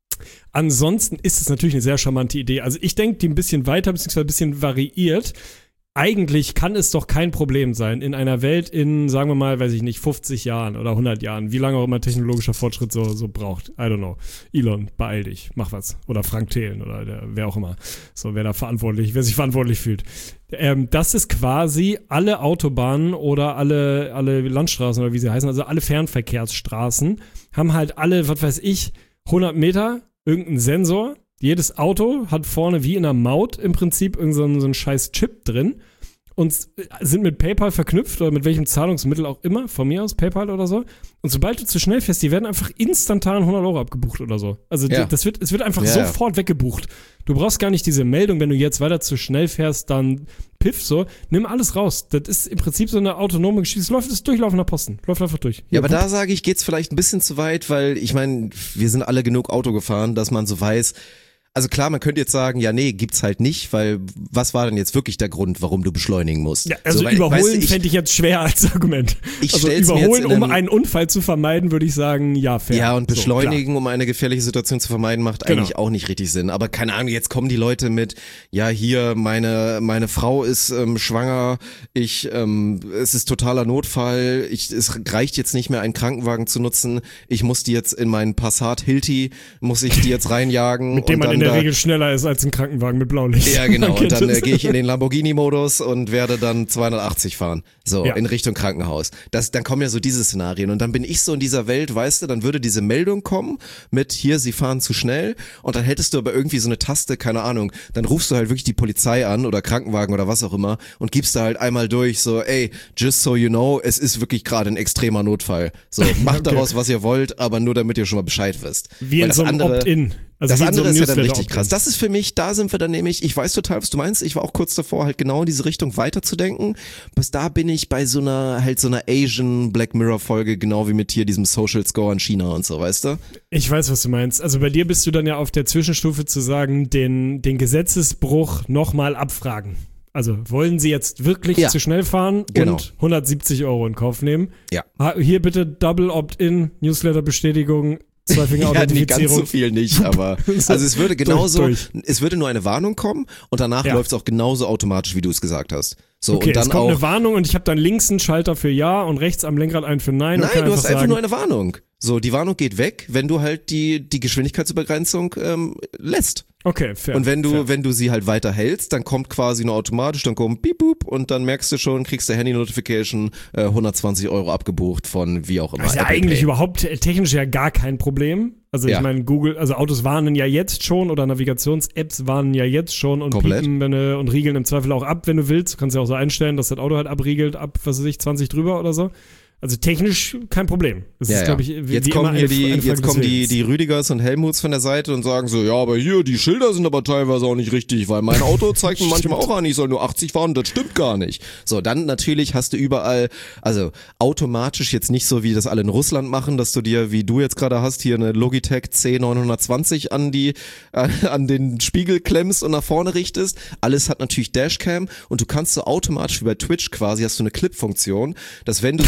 S6: Ansonsten ist es natürlich eine sehr charmante Idee. Also ich denke, die ein bisschen weiter, beziehungsweise ein bisschen variiert. Eigentlich kann es doch kein Problem sein, in einer Welt in, sagen wir mal, weiß ich nicht, fünfzig Jahren oder hundert Jahren, wie lange auch immer technologischer Fortschritt so, so braucht. I don't know. Elon, beeil dich, mach was. Oder Frank Thelen oder der, wer auch immer. So, wer da verantwortlich, wer sich verantwortlich fühlt. Ähm, das ist quasi alle Autobahnen oder alle, alle Landstraßen oder wie sie heißen, also alle Fernverkehrsstraßen, haben halt alle, was weiß ich, hundert Meter, irgendein Sensor. Jedes Auto hat vorne wie in einer Maut im Prinzip irgendeinen so, so einen scheiß Chip drin und sind mit PayPal verknüpft oder mit welchem Zahlungsmittel auch immer, von mir aus PayPal oder so. Und sobald du zu schnell fährst, die werden einfach instantan hundert Euro abgebucht oder so. Also
S5: ja.
S6: das wird, es wird einfach
S5: ja,
S6: sofort ja. weggebucht. Du brauchst gar nicht diese Meldung, wenn du jetzt weiter zu schnell fährst, dann piff so, nimm alles raus. Das ist im Prinzip so eine autonome Geschichte. Es läuft, das ist durchlaufender Posten. Läuft einfach durch.
S5: Ja, aber da sage ich, geht's vielleicht ein bisschen zu weit, weil ich meine, wir sind alle genug Auto gefahren, dass man so weiß, also klar, man könnte jetzt sagen, ja nee, gibt's halt nicht, weil was war denn jetzt wirklich der Grund, warum du beschleunigen musst?
S6: Ja, also
S5: so, weil,
S6: überholen
S5: weißt du, ich,
S6: fände ich jetzt schwer als Argument.
S5: Ich
S6: also
S5: stell's
S6: überholen,
S5: mir jetzt in
S6: um
S5: einem,
S6: einen Unfall zu vermeiden, würde ich sagen, ja, fair.
S5: Ja, und beschleunigen,
S6: so,
S5: um eine gefährliche Situation zu vermeiden, macht
S6: genau.
S5: eigentlich auch nicht richtig Sinn. Aber keine Ahnung, jetzt kommen die Leute mit, ja hier, meine meine Frau ist ähm, schwanger, ich ähm, es ist totaler Notfall, ich es reicht jetzt nicht mehr, einen Krankenwagen zu nutzen, ich muss die jetzt in meinen Passat Hilti, muss ich die jetzt reinjagen.
S6: Mit dem
S5: und
S6: man
S5: dann
S6: in der
S5: da,
S6: Regel schneller ist als ein Krankenwagen mit Blaulicht.
S5: Ja, genau. Und dann äh, gehe ich in den Lamborghini-Modus und werde dann zweihundertachtzig fahren. So,
S6: ja.
S5: in Richtung Krankenhaus. Das, dann kommen ja so diese Szenarien. Und dann bin ich so in dieser Welt, weißt du, dann würde diese Meldung kommen mit, hier, sie fahren zu schnell. Und dann hättest du aber irgendwie so eine Taste, keine Ahnung. Dann rufst du halt wirklich die Polizei an oder Krankenwagen oder was auch immer und gibst da halt einmal durch, so, ey, just so you know, es ist wirklich gerade ein extremer Notfall. So, macht okay. daraus, was ihr wollt, aber nur damit ihr schon mal Bescheid wisst.
S6: Wie in so einem Opt-in. Also
S5: das andere
S6: so
S5: ist ja dann richtig
S6: Opt-in.
S5: krass. Das ist für mich, da sind wir dann nämlich, ich weiß total, was du meinst, ich war auch kurz davor, halt genau in diese Richtung weiterzudenken. Bis da bin ich bei so einer, halt so einer Asian Black Mirror Folge, genau wie mit hier diesem Social Score in China und so, weißt du?
S6: Ich weiß, was du meinst. Also bei dir bist du dann ja auf der Zwischenstufe zu sagen, den, den Gesetzesbruch nochmal abfragen. Also wollen Sie jetzt wirklich
S5: ja.
S6: zu schnell fahren
S5: genau.
S6: und hundertsiebzig Euro in Kauf nehmen?
S5: Ja.
S6: Hier bitte Double Opt-in, Newsletter-Bestätigung,
S5: Ja, nee, ganz so viel nicht, aber also es würde genauso, durch, durch. es würde nur eine Warnung kommen und danach ja. läuft es auch genauso automatisch, wie du es gesagt hast. So,
S6: okay,
S5: und dann
S6: es kommt
S5: auch,
S6: eine Warnung und ich habe dann links einen Schalter für Ja und rechts am Lenkrad einen für Nein.
S5: Nein,
S6: und kann
S5: du hast einfach
S6: sagen,
S5: nur eine Warnung. So, die Warnung geht weg, wenn du halt die die Geschwindigkeitsübergrenzung ähm, lässt.
S6: Okay, fair.
S5: Und wenn du
S6: fair.
S5: wenn du sie halt weiter hältst, dann kommt quasi nur automatisch, dann kommt Piep Boop und dann merkst du schon, kriegst du Handy-Notification, äh, hundertzwanzig Euro abgebucht von wie auch immer.
S6: Das ist ja
S5: Apple
S6: eigentlich
S5: Pay.
S6: überhaupt technisch ja gar kein Problem. Also ich
S5: ja.
S6: meine, Google, also Autos warnen ja jetzt schon oder Navigations-Apps warnen ja jetzt schon und
S5: Komplett.
S6: piepen wenn du, und riegeln im Zweifel auch ab, wenn du willst. Du kannst ja auch so einstellen, dass das Auto halt abriegelt ab, was weiß ich, zwanzig drüber oder so. Also technisch kein Problem. Das
S5: ja,
S6: ist,
S5: ja.
S6: glaube ich, wie,
S5: jetzt
S6: wie
S5: kommen
S6: immer
S5: hier
S6: eine,
S5: die,
S6: eine
S5: jetzt kommen die, die Rüdigers und Helmuts von der Seite und sagen so, ja, aber hier, die Schilder sind aber teilweise auch nicht richtig, weil mein Auto zeigt mir manchmal auch an, ich soll nur achtzig fahren, das stimmt gar nicht. So, dann natürlich hast du überall, also automatisch jetzt nicht so, wie das alle in Russland machen, dass du dir, wie du jetzt gerade hast, hier eine Logitech C neunhundertzwanzig an die, äh, an den Spiegel klemmst und nach vorne richtest. Alles hat natürlich Dashcam und du kannst so automatisch wie bei Twitch quasi, hast du eine Clip-Funktion, dass wenn du so siehst,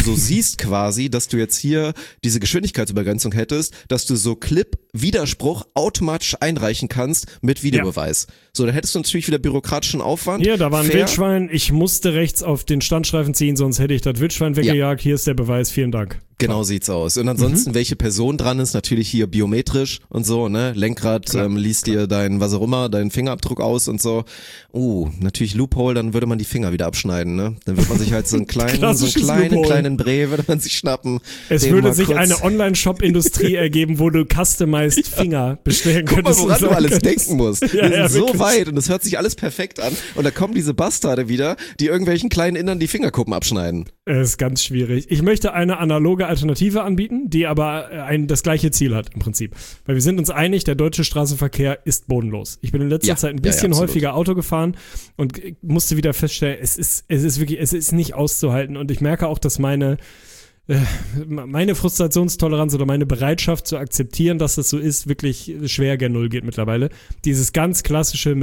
S5: siehst quasi, dass du jetzt hier diese Geschwindigkeitsübergrenzung hättest, dass du so Clip-Widerspruch automatisch einreichen kannst mit Videobeweis. Ja. So, da hättest du natürlich wieder bürokratischen Aufwand.
S6: Ja, da war ein
S5: Fair.
S6: Wildschwein, ich musste rechts auf den Standstreifen ziehen, sonst hätte ich das Wildschwein weggejagt. Ja. Hier ist der Beweis, vielen Dank.
S5: Genau so sieht's aus. Und ansonsten, mhm. welche Person dran ist, natürlich hier biometrisch und so, ne? Lenkrad ähm, liest dir dein, was auch immer, deinen Fingerabdruck aus und so. Uh, natürlich Loophole, dann würde man die Finger wieder abschneiden, ne? Dann würde man sich halt so einen kleinen, so einen kleinen, Loophole. kleinen Brä, würde man sich schnappen.
S6: Es würde sich eine Online-Shop-Industrie ergeben, wo du customized Finger bestellen
S5: Guck
S6: könntest.
S5: Guck mal, woran du alles könntest. denken musst.
S6: Ja,
S5: Wir
S6: ja,
S5: sind so
S6: wirklich.
S5: weit und es hört sich alles perfekt an. Und da kommen diese Bastarde wieder, die irgendwelchen kleinen Innern die Fingerkuppen abschneiden.
S6: Das ist ganz schwierig. Ich möchte eine analoge Alternative anbieten, die aber ein, das gleiche Ziel hat im Prinzip. Weil wir sind uns einig, der deutsche Straßenverkehr ist bodenlos. Ich bin in letzter ja, Zeit ein bisschen ja, ja, häufiger Auto gefahren und musste wieder feststellen, es ist, es ist wirklich, es ist nicht auszuhalten. Und ich merke auch, dass meine äh, meine Frustrationstoleranz oder meine Bereitschaft zu akzeptieren, dass das so ist, wirklich schwer gen Null geht mittlerweile. Dieses ganz klassische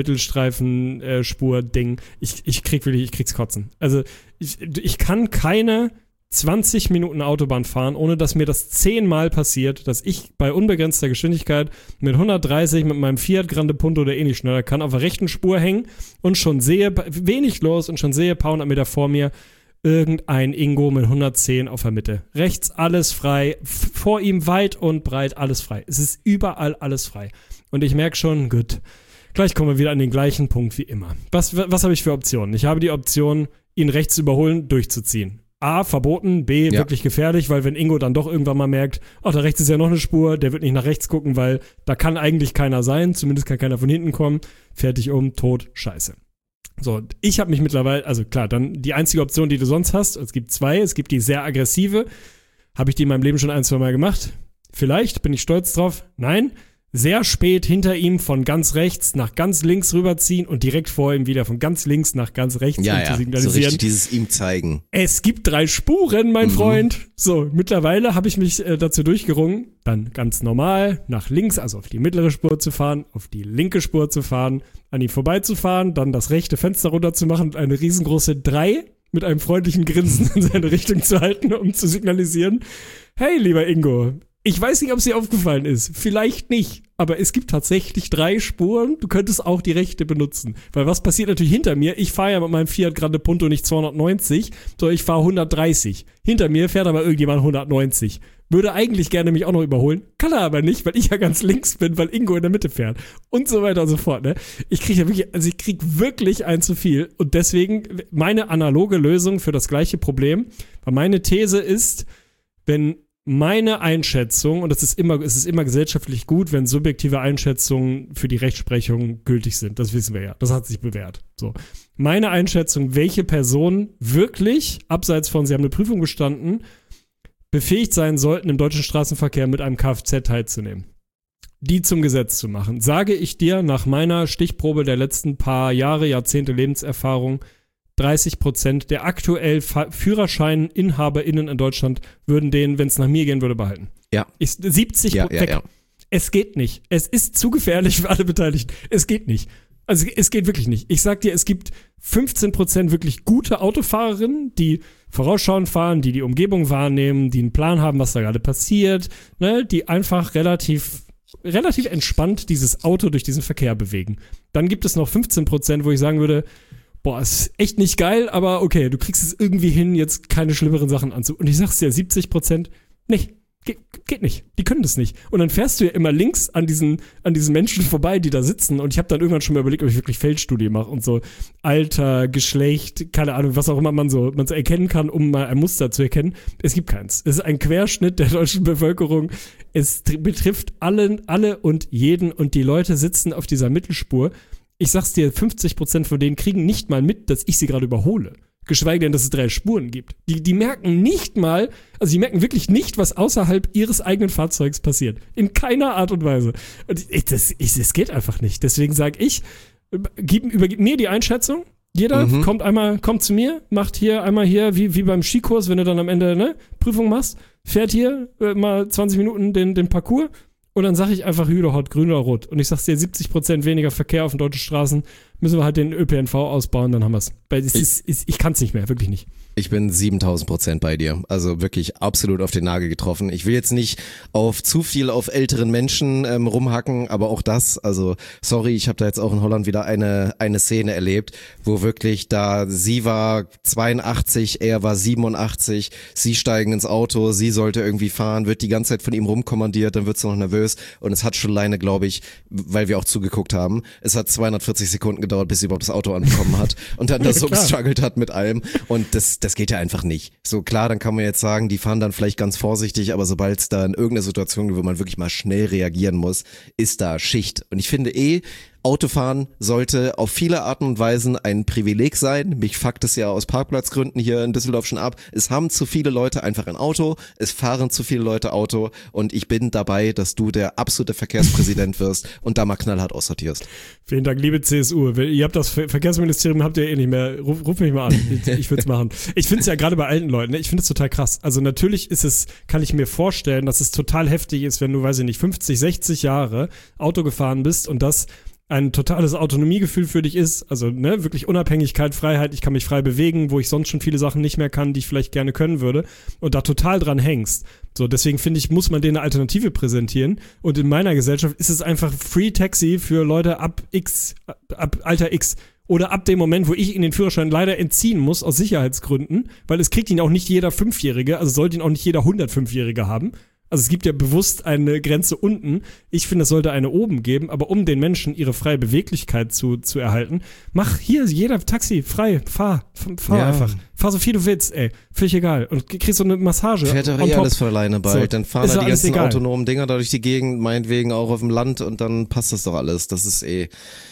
S6: Mittelstreifen-Spur-Ding, ich, ich krieg wirklich, ich krieg's kotzen. Also ich, ich kann keine zwanzig Minuten Autobahn fahren, ohne dass mir das zehnmal passiert, dass ich bei unbegrenzter Geschwindigkeit mit hundertdreißig mit meinem Fiat Grande Punto oder eh nicht schneller kann, auf der rechten Spur hängen und schon sehe, wenig los und schon sehe, paar hundert Meter vor mir, irgendein Ingo mit hundertzehn auf der Mitte. Rechts alles frei, f- vor ihm weit und breit alles frei. Es ist überall alles frei. Und ich merke schon, gut, gleich kommen wir wieder an den gleichen Punkt wie immer. Was, was habe ich für Optionen? Ich habe die Option, ihn rechts zu überholen, durchzuziehen. A, verboten, B, ja. wirklich gefährlich, weil wenn Ingo dann doch irgendwann mal merkt, ach, da rechts ist ja noch eine Spur, der wird nicht nach rechts gucken, weil da kann eigentlich keiner sein, zumindest kann keiner von hinten kommen, fertig um, tot, scheiße. So, ich habe mich mittlerweile, also klar, dann die einzige Option, die du sonst hast, es gibt zwei, es gibt die sehr aggressive, habe ich die in meinem Leben schon ein, zwei Mal gemacht? Vielleicht, bin ich stolz drauf? Nein. Sehr spät hinter ihm von ganz rechts nach ganz links rüberziehen und direkt vor ihm wieder von ganz links nach ganz rechts
S5: ja,
S6: um zu
S5: ja,
S6: signalisieren.
S5: So richtig dieses ihm zeigen.
S6: Es gibt drei Spuren, mein mhm. Freund. So, mittlerweile habe ich mich äh, dazu durchgerungen, dann ganz normal nach links, also auf die mittlere Spur zu fahren, auf die linke Spur zu fahren, an ihm vorbeizufahren, dann das rechte Fenster runterzumachen und eine riesengroße drei mit einem freundlichen Grinsen in seine Richtung zu halten, um zu signalisieren, hey, lieber Ingo, ich weiß nicht, ob es dir aufgefallen ist. Vielleicht nicht. Aber es gibt tatsächlich drei Spuren. Du könntest auch die rechte benutzen. Weil was passiert natürlich hinter mir? Ich fahre ja mit meinem Fiat Grande Punto nicht zweihundertneunzig, sondern ich fahre hundertdreißig. Hinter mir fährt aber irgendjemand hundertneunzig. Würde eigentlich gerne mich auch noch überholen. Kann er aber nicht, weil ich ja ganz links bin, weil Ingo in der Mitte fährt. Und so weiter und so fort. Ne? Ich kriege ja wirklich, also ich kriege wirklich ein zu viel. Und deswegen meine analoge Lösung für das gleiche Problem. Weil meine These ist, wenn meine Einschätzung, und das ist immer, es ist immer gesellschaftlich gut, wenn subjektive Einschätzungen für die Rechtsprechung gültig sind. Das wissen wir ja. Das hat sich bewährt. So. Meine Einschätzung, welche Personen wirklich, abseits von, sie haben eine Prüfung bestanden, befähigt sein sollten, im deutschen Straßenverkehr mit einem Kfz teilzunehmen. Die zum Gesetz zu machen. Sage ich dir nach meiner Stichprobe der letzten paar Jahre, Jahrzehnte Lebenserfahrung, dreißig Prozent der aktuell FührerscheininhaberInnen in Deutschland würden den, wenn es nach mir gehen würde, behalten.
S5: Ja.
S6: Ich, siebzig
S5: ja,
S6: Prozent.
S5: ja, ja.
S6: Es geht nicht. Es ist zu gefährlich für alle Beteiligten. Es geht nicht. Also es geht wirklich nicht. Ich sag dir, es gibt fünfzehn Prozent wirklich gute Autofahrerinnen, die vorausschauend fahren, die die Umgebung wahrnehmen, die einen Plan haben, was da gerade passiert, ne, die einfach relativ relativ entspannt dieses Auto durch diesen Verkehr bewegen. Dann gibt es noch fünfzehn Prozent, wo ich sagen würde, boah, ist echt nicht geil, aber okay, du kriegst es irgendwie hin, jetzt keine schlimmeren Sachen anzu. Und ich sag's dir, siebzig Prozent, nee, geht, geht nicht. Die können das nicht. Und dann fährst du ja immer links an diesen, an diesen Menschen vorbei, die da sitzen. Und ich habe dann irgendwann schon mal überlegt, ob ich wirklich Feldstudie mache und so Alter, Geschlecht, keine Ahnung, was auch immer man so, man so erkennen kann, um mal ein Muster zu erkennen. Es gibt keins. Es ist ein Querschnitt der deutschen Bevölkerung. Es tr- betrifft allen, alle und jeden. Und die Leute sitzen auf dieser Mittelspur. Ich sag's dir, fünfzig Prozent von denen kriegen nicht mal mit, dass ich sie gerade überhole. Geschweige denn, dass es drei Spuren gibt. Die, die merken nicht mal, also die merken wirklich nicht, was außerhalb ihres eigenen Fahrzeugs passiert. In keiner Art und Weise. Und ich, das, ich, das geht einfach nicht. Deswegen sage ich, gib, übergib mir die Einschätzung. Jeder mhm. kommt einmal, kommt zu mir, macht hier einmal hier, wie, wie beim Skikurs, wenn du dann am Ende ne, Prüfung machst, fährt hier äh, mal zwanzig Minuten den, den Parcours. Und dann sage ich einfach Hühnerhaut, grün oder rot. Und ich sag's dir, siebzig Prozent weniger Verkehr auf den deutschen Straßen, müssen wir halt den ÖPNV ausbauen, dann haben wir's. Weil es ist, ist, ich kann es nicht mehr, wirklich nicht.
S5: Ich bin siebentausend Prozent bei dir. Also wirklich absolut auf den Nagel getroffen. Ich will jetzt nicht auf zu viel auf älteren Menschen ähm, rumhacken, aber auch das, also sorry, ich habe da jetzt auch in Holland wieder eine eine Szene erlebt, wo wirklich da, sie war zweiundachtzig, er war siebenundachtzig, sie steigen ins Auto, sie sollte irgendwie fahren, wird die ganze Zeit von ihm rumkommandiert, dann wird sie noch nervös und es hat schon alleine, glaube ich, weil wir auch zugeguckt haben, es hat zweihundertvierzig Sekunden gedauert, bis sie überhaupt das Auto anbekommen hat und dann das so gestruggelt hat mit allem und das das geht ja einfach nicht. So klar, dann kann man jetzt sagen, die fahren dann vielleicht ganz vorsichtig, aber sobald es da in irgendeiner Situation gibt, wo man wirklich mal schnell reagieren muss, ist da Schicht. Und ich finde eh, Autofahren sollte auf viele Arten und Weisen ein Privileg sein. Mich fuckt es ja aus Parkplatzgründen hier in Düsseldorf schon ab. Es haben zu viele Leute einfach ein Auto, es fahren zu viele Leute Auto und ich bin dabei, dass du der absolute Verkehrspräsident wirst und da mal knallhart aussortierst.
S6: Vielen Dank, liebe C S U. Ihr habt das Verkehrsministerium, habt ihr eh nicht mehr. Ruf, ruf mich mal an. Ich, ich würde es machen. Ich finde es ja gerade bei alten Leuten, ne? Ich finde es total krass. Also natürlich ist es, kann ich mir vorstellen, dass es total heftig ist, wenn du, weiß ich nicht, fünfzig, sechzig Jahre Auto gefahren bist und das ein totales Autonomiegefühl für dich ist, also ne, wirklich Unabhängigkeit, Freiheit, ich kann mich frei bewegen, wo ich sonst schon viele Sachen nicht mehr kann, die ich vielleicht gerne können würde und da total dran hängst. So, deswegen finde ich, muss man denen eine Alternative präsentieren und in meiner Gesellschaft ist es einfach Free Taxi für Leute ab X, ab Alter X oder ab dem Moment, wo ich ihnen den Führerschein leider entziehen muss aus Sicherheitsgründen, weil es kriegt ihn auch nicht jeder Fünfjährige, also sollte ihn auch nicht jeder hundertfünfjährige haben. Also es gibt ja bewusst eine Grenze unten. Ich finde, es sollte eine oben geben, aber um den Menschen ihre freie Beweglichkeit zu, zu erhalten, mach hier jeder Taxi frei, fahr, fahr ja. einfach. Fahr so viel du willst, ey. Völlig egal. Und kriegst so eine Massage.
S5: Fährt doch eh alles von alleine bald.
S6: So,
S5: dann fahren da die ganzen egal. autonomen Dinger da durch die Gegend, meinetwegen auch auf dem Land und dann passt das doch alles. Das ist eh...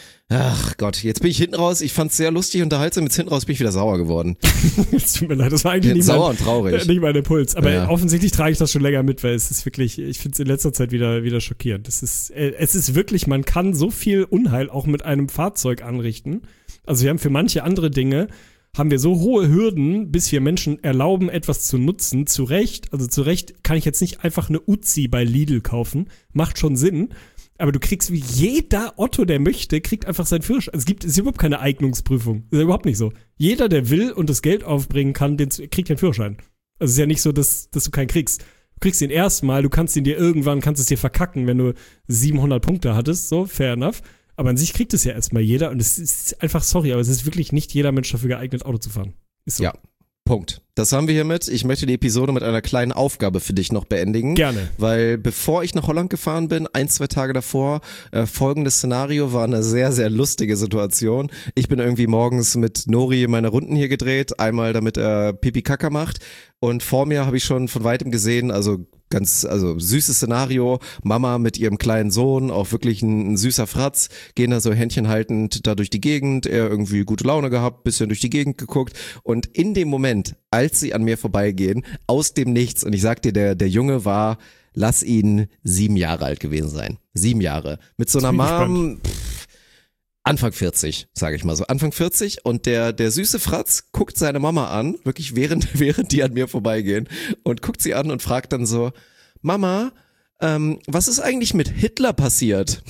S5: Ach Gott, jetzt bin ich hinten raus. Ich fand's sehr lustig und unterhaltsam. Jetzt hinten raus bin ich wieder sauer geworden.
S6: Es tut mir leid, das war eigentlich nicht
S5: sauer
S6: mein,
S5: und traurig.
S6: Nicht mein Impuls. Aber
S5: ja.
S6: offensichtlich trage ich das schon länger mit, weil es ist wirklich, ich finde es in letzter Zeit wieder, wieder schockierend. Es ist, es ist wirklich, man kann so viel Unheil auch mit einem Fahrzeug anrichten. Also wir haben für manche andere Dinge, haben wir so hohe Hürden, bis wir Menschen erlauben, etwas zu nutzen. Zu Recht, also zu Recht kann ich jetzt nicht einfach eine Uzi bei Lidl kaufen. Macht schon Sinn. Aber du kriegst, wie jeder Otto, der möchte, kriegt einfach seinen Führerschein. Es gibt, es ist überhaupt keine Eignungsprüfung. Das ist überhaupt nicht so. Jeder, der will und das Geld aufbringen kann, den, kriegt den Führerschein. Also es ist ja nicht so, dass, dass du keinen kriegst. Du kriegst ihn erstmal, du kannst ihn dir irgendwann, kannst es dir verkacken, wenn du siebenhundert Punkte hattest, so, fair enough. Aber an sich kriegt es ja erstmal jeder und es ist einfach, sorry, aber es ist wirklich nicht jeder Mensch dafür geeignet, Auto zu fahren. Ist so.
S5: Ja. Punkt. Das haben wir hiermit. Ich möchte die Episode mit einer kleinen Aufgabe für dich noch beendigen.
S6: Gerne.
S5: Weil bevor ich nach Holland gefahren bin, ein, zwei Tage davor, äh, folgendes Szenario war eine sehr, sehr lustige Situation. Ich bin irgendwie morgens mit Nori meine Runden hier gedreht, einmal damit er Pipi Kaka macht und vor mir habe ich schon von weitem gesehen, also ganz, also süßes Szenario, Mama mit ihrem kleinen Sohn, auch wirklich ein, ein süßer Fratz, gehen da so Händchen haltend da durch die Gegend, er irgendwie gute Laune gehabt, bisschen durch die Gegend geguckt und in dem Moment, als sie an mir vorbeigehen, aus dem Nichts, und ich sag dir, der, der Junge war, lass ihn sieben Jahre alt gewesen sein. Sieben Jahre. Mit so einer Mom, pff, Anfang vierzig, sage ich mal so. Anfang vierzig und der, der süße Fratz guckt seine Mama an, wirklich während, während die an mir vorbeigehen und guckt sie an und fragt dann so, Mama, ähm, was ist eigentlich mit Hitler passiert?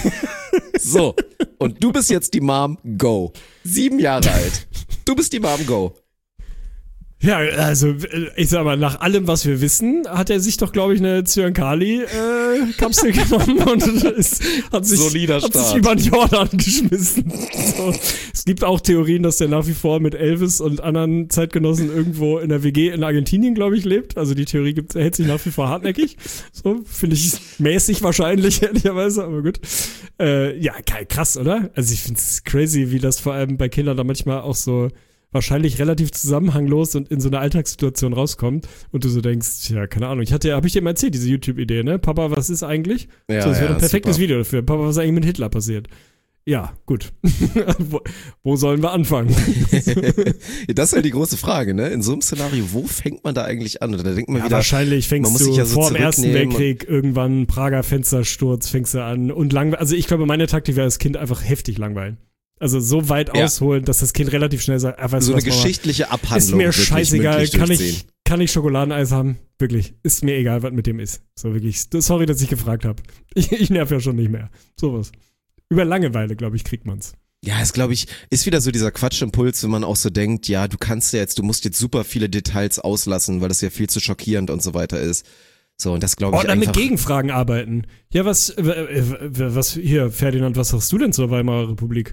S5: So, und du bist jetzt die Mom, go. Sieben Jahre alt. Du bist die Mom, go.
S6: Ja, also ich sag mal, nach allem, was wir wissen, hat er sich doch, glaube ich, eine Zyankali-Kapsel äh, genommen und ist, hat, sich, hat sich über den Jordan geschmissen. So. Es gibt auch Theorien, dass der nach wie vor mit Elvis und anderen Zeitgenossen irgendwo in der W G in Argentinien, glaube ich, lebt. Also die Theorie gibt, hält sich nach wie vor hartnäckig. So, finde ich mäßig wahrscheinlich, ehrlicherweise, aber gut. Äh, ja, krass, oder? Also ich finde es crazy, wie das vor allem bei Kindern da manchmal auch so wahrscheinlich relativ zusammenhanglos und in so eine Alltagssituation rauskommt und du so denkst, ja, keine Ahnung, ich hatte, habe ich dir mal erzählt, diese YouTube-Idee, ne? Papa, was ist eigentlich?
S5: Ja,
S6: so, das wäre
S5: ja,
S6: ein perfektes
S5: super.
S6: Video dafür. Papa, was ist eigentlich mit Hitler passiert? Ja, gut. wo, wo sollen wir anfangen?
S5: Das ist halt die große Frage, ne? In so einem Szenario, wo fängt man da eigentlich an? Oder da denkt man
S6: ja,
S5: wieder,
S6: wahrscheinlich fängst
S5: man muss
S6: du
S5: sich ja so
S6: vor dem Ersten
S5: zurücknehmen
S6: Weltkrieg irgendwann Prager Fenstersturz fängst du an und lang, also ich glaube, meine Taktik wäre, das Kind einfach heftig langweilen. Also so weit ja. ausholen, dass das Kind relativ schnell sagt, ah, weißt
S5: so
S6: du,
S5: eine
S6: was,
S5: geschichtliche
S6: Mama,
S5: Abhandlung.
S6: ist mir scheißegal, kann
S5: durchziehen.
S6: ich, kann ich Schokoladeneis haben? Wirklich, ist mir egal, was mit dem ist. So wirklich, sorry, dass ich gefragt habe. Ich, ich nerv ja schon nicht mehr. Sowas. Über Langeweile, glaube ich, kriegt man's.
S5: Ja, ist glaube ich, ist wieder so dieser Quatschimpuls, wenn man auch so denkt, ja, du kannst ja jetzt, du musst jetzt super viele Details auslassen, weil das ja viel zu schockierend und so weiter ist. So, und das glaube ich
S6: oh, dann
S5: einfach.
S6: mit Gegenfragen arbeiten. Ja, was, äh, äh, was, hier, Ferdinand, was sagst du denn zur Weimarer Republik?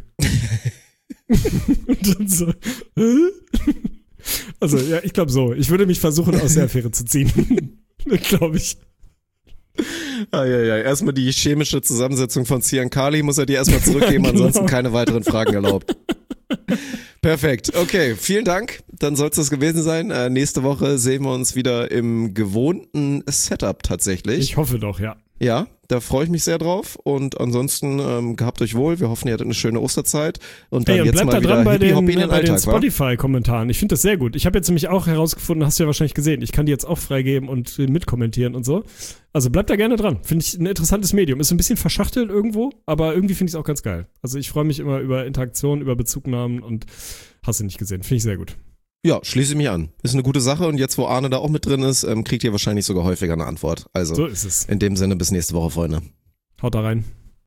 S6: Und dann so, hä? Also, ja, ich glaube so. Ich würde mich versuchen, aus der Affäre zu ziehen. Glaube ich.
S5: Ah, ja, ja. Erstmal die chemische Zusammensetzung von Ziankali muss er dir erstmal zurückgeben,
S6: Genau.
S5: Ansonsten keine weiteren Fragen erlaubt. Perfekt. Okay, vielen Dank. Dann soll es das gewesen sein. Äh, nächste Woche sehen wir uns wieder im gewohnten Setup tatsächlich.
S6: Ich hoffe doch, ja.
S5: Ja, da freue ich mich sehr drauf. Und ansonsten ähm, gehabt euch wohl. Wir hoffen, ihr hattet eine schöne Osterzeit. Und dann
S6: Hey, und
S5: jetzt
S6: bleibt
S5: mal
S6: da
S5: wieder
S6: dran bei
S5: Hippie
S6: den,
S5: Hoppy in den
S6: bei den
S5: Alltag, wa?
S6: Spotify-Kommentaren. Ich finde das sehr gut. Ich habe jetzt nämlich auch herausgefunden, hast du ja wahrscheinlich gesehen, ich kann die jetzt auch freigeben und mitkommentieren und so. Also bleibt da gerne dran. Finde ich ein interessantes Medium. Ist ein bisschen verschachtelt irgendwo, aber irgendwie finde ich es auch ganz geil. Also ich freue mich immer über Interaktion, über Bezugnahmen und hast du nicht gesehen. Finde ich sehr gut.
S5: Ja, schließe ich mich an. Ist eine gute Sache und jetzt, wo Arne da auch mit drin ist, ähm, kriegt ihr wahrscheinlich sogar häufiger eine Antwort. Also
S6: So ist es.
S5: in dem Sinne, bis nächste Woche, Freunde.
S6: Haut da rein.